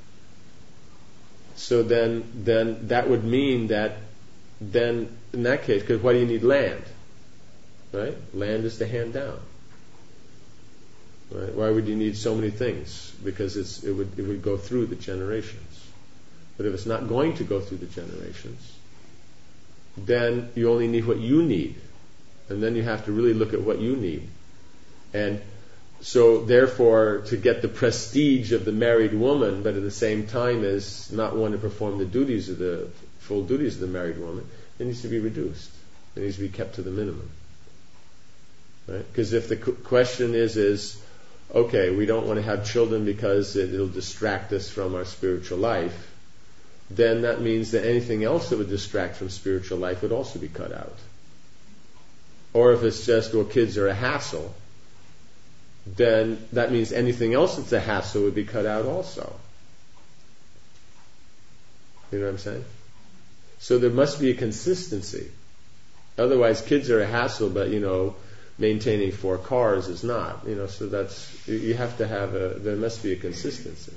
So then, then that would mean that, then in that case, because why do you need land? Right? Land is to hand down. Right? Why would you need so many things? Because it's it would it would go through the generations. But if it's not going to go through the generations, then you only need what you need, and then you have to really look at what you need. And so, therefore, to get the prestige of the married woman, but at the same time as not want to perform the duties of the full duties of the married woman, it needs to be reduced. It needs to be kept to the minimum. Right? Because if the question is, is okay, we don't want to have children because it, it'll distract us from our spiritual life, then that means that anything else that would distract from spiritual life would also be cut out. Or if it's just, well, kids are a hassle, then that means anything else that's a hassle would be cut out also. You know what I'm saying? So there must be a consistency. Otherwise, kids are a hassle, but, you know, maintaining four cars is not. You know, so that's, you have to have a, there must be a consistency.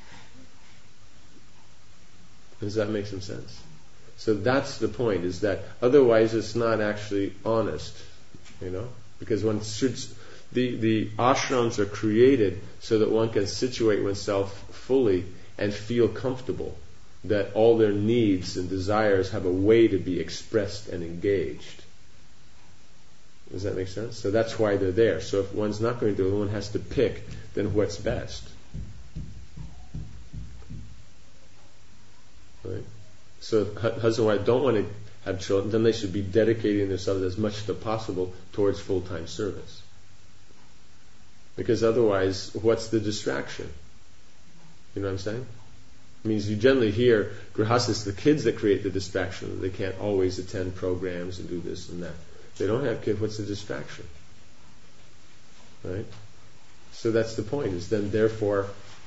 Does that make some sense? So that's the point, is that otherwise it's not actually honest, you know? Because one should, the, the ashrams are created so that one can situate oneself fully and feel comfortable that all their needs and desires have a way to be expressed and engaged. Does that make sense? So that's why they're there. So if one's not going to do it, one has to pick then what's best. Right? So if husband and wife don't want to have children, then they should be dedicating themselves as much as possible towards full-time service. Because otherwise, what's the distraction? You know what I'm saying? It means you generally hear grihasthas, the kids that create the distraction. They can't always attend programs and do this and that. They don't have kids, what's the distraction? Right? So that's the point, is then therefore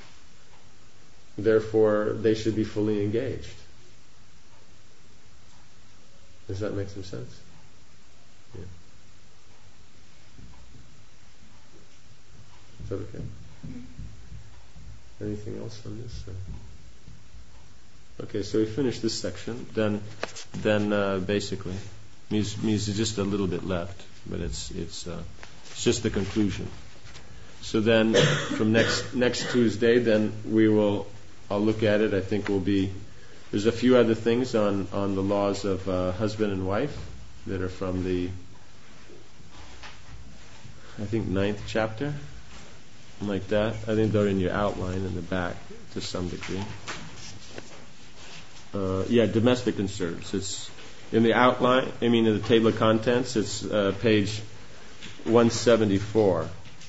therefore they should be fully engaged. Does that make some sense? Yeah. Is that okay? Anything else on this? Okay, so we finished this section. Then, then uh, basically, means means there's just a little bit left, but it's it's uh, it's just the conclusion. So then, from next next Tuesday, then we will. I'll look at it. I think we'll be. There's a few other things on on the laws of uh, husband and wife that are from the, I think, ninth chapter, like that. I think they're in your outline in the back to some degree. Uh, yeah, domestic concerns. It's in the outline. I mean, in the table of contents. It's uh, page one seventy-four.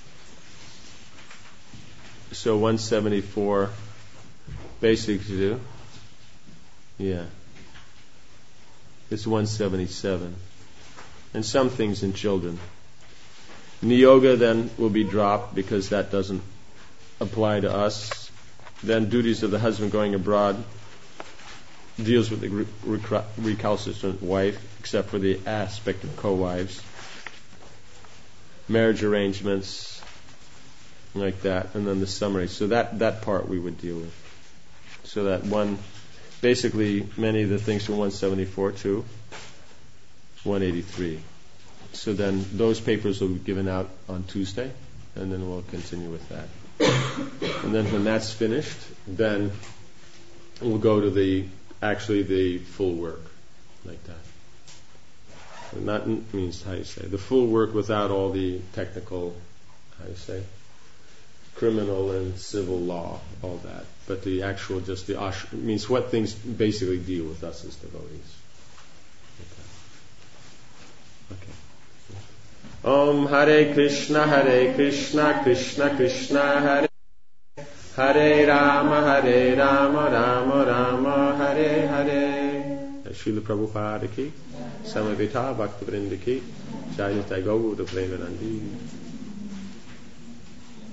So one seventy-four, basic to do. Yeah. It's one seventy-seven. And some things in children. Niyoga then will be dropped because that doesn't apply to us. Then duties of the husband going abroad deals with the rec- recalcitrant wife, except for the aspect of co-wives. Marriage arrangements, like that, and then the summary. So that, that part we would deal with. So that one, basically many of the things from one seventy-four to one eighty-three. So then those papers will be given out on Tuesday, and then we'll continue with that. And then when that's finished, then we'll go to the actually the full work, like that. Not means, how you say, the full work without all the technical, how you say, criminal and civil law, all that. But the actual, just the ash means what things basically deal with us as devotees. Okay. Okay. Om Hare Krishna, Hare Krishna, Krishna Krishna, Hare Hare Rama, Hare Rama, Rama Rama, Hare Hare. Srila Prabhupada ki, Samavita Bhakta Vrinda ki, Jai Jai Gaura Premanandi.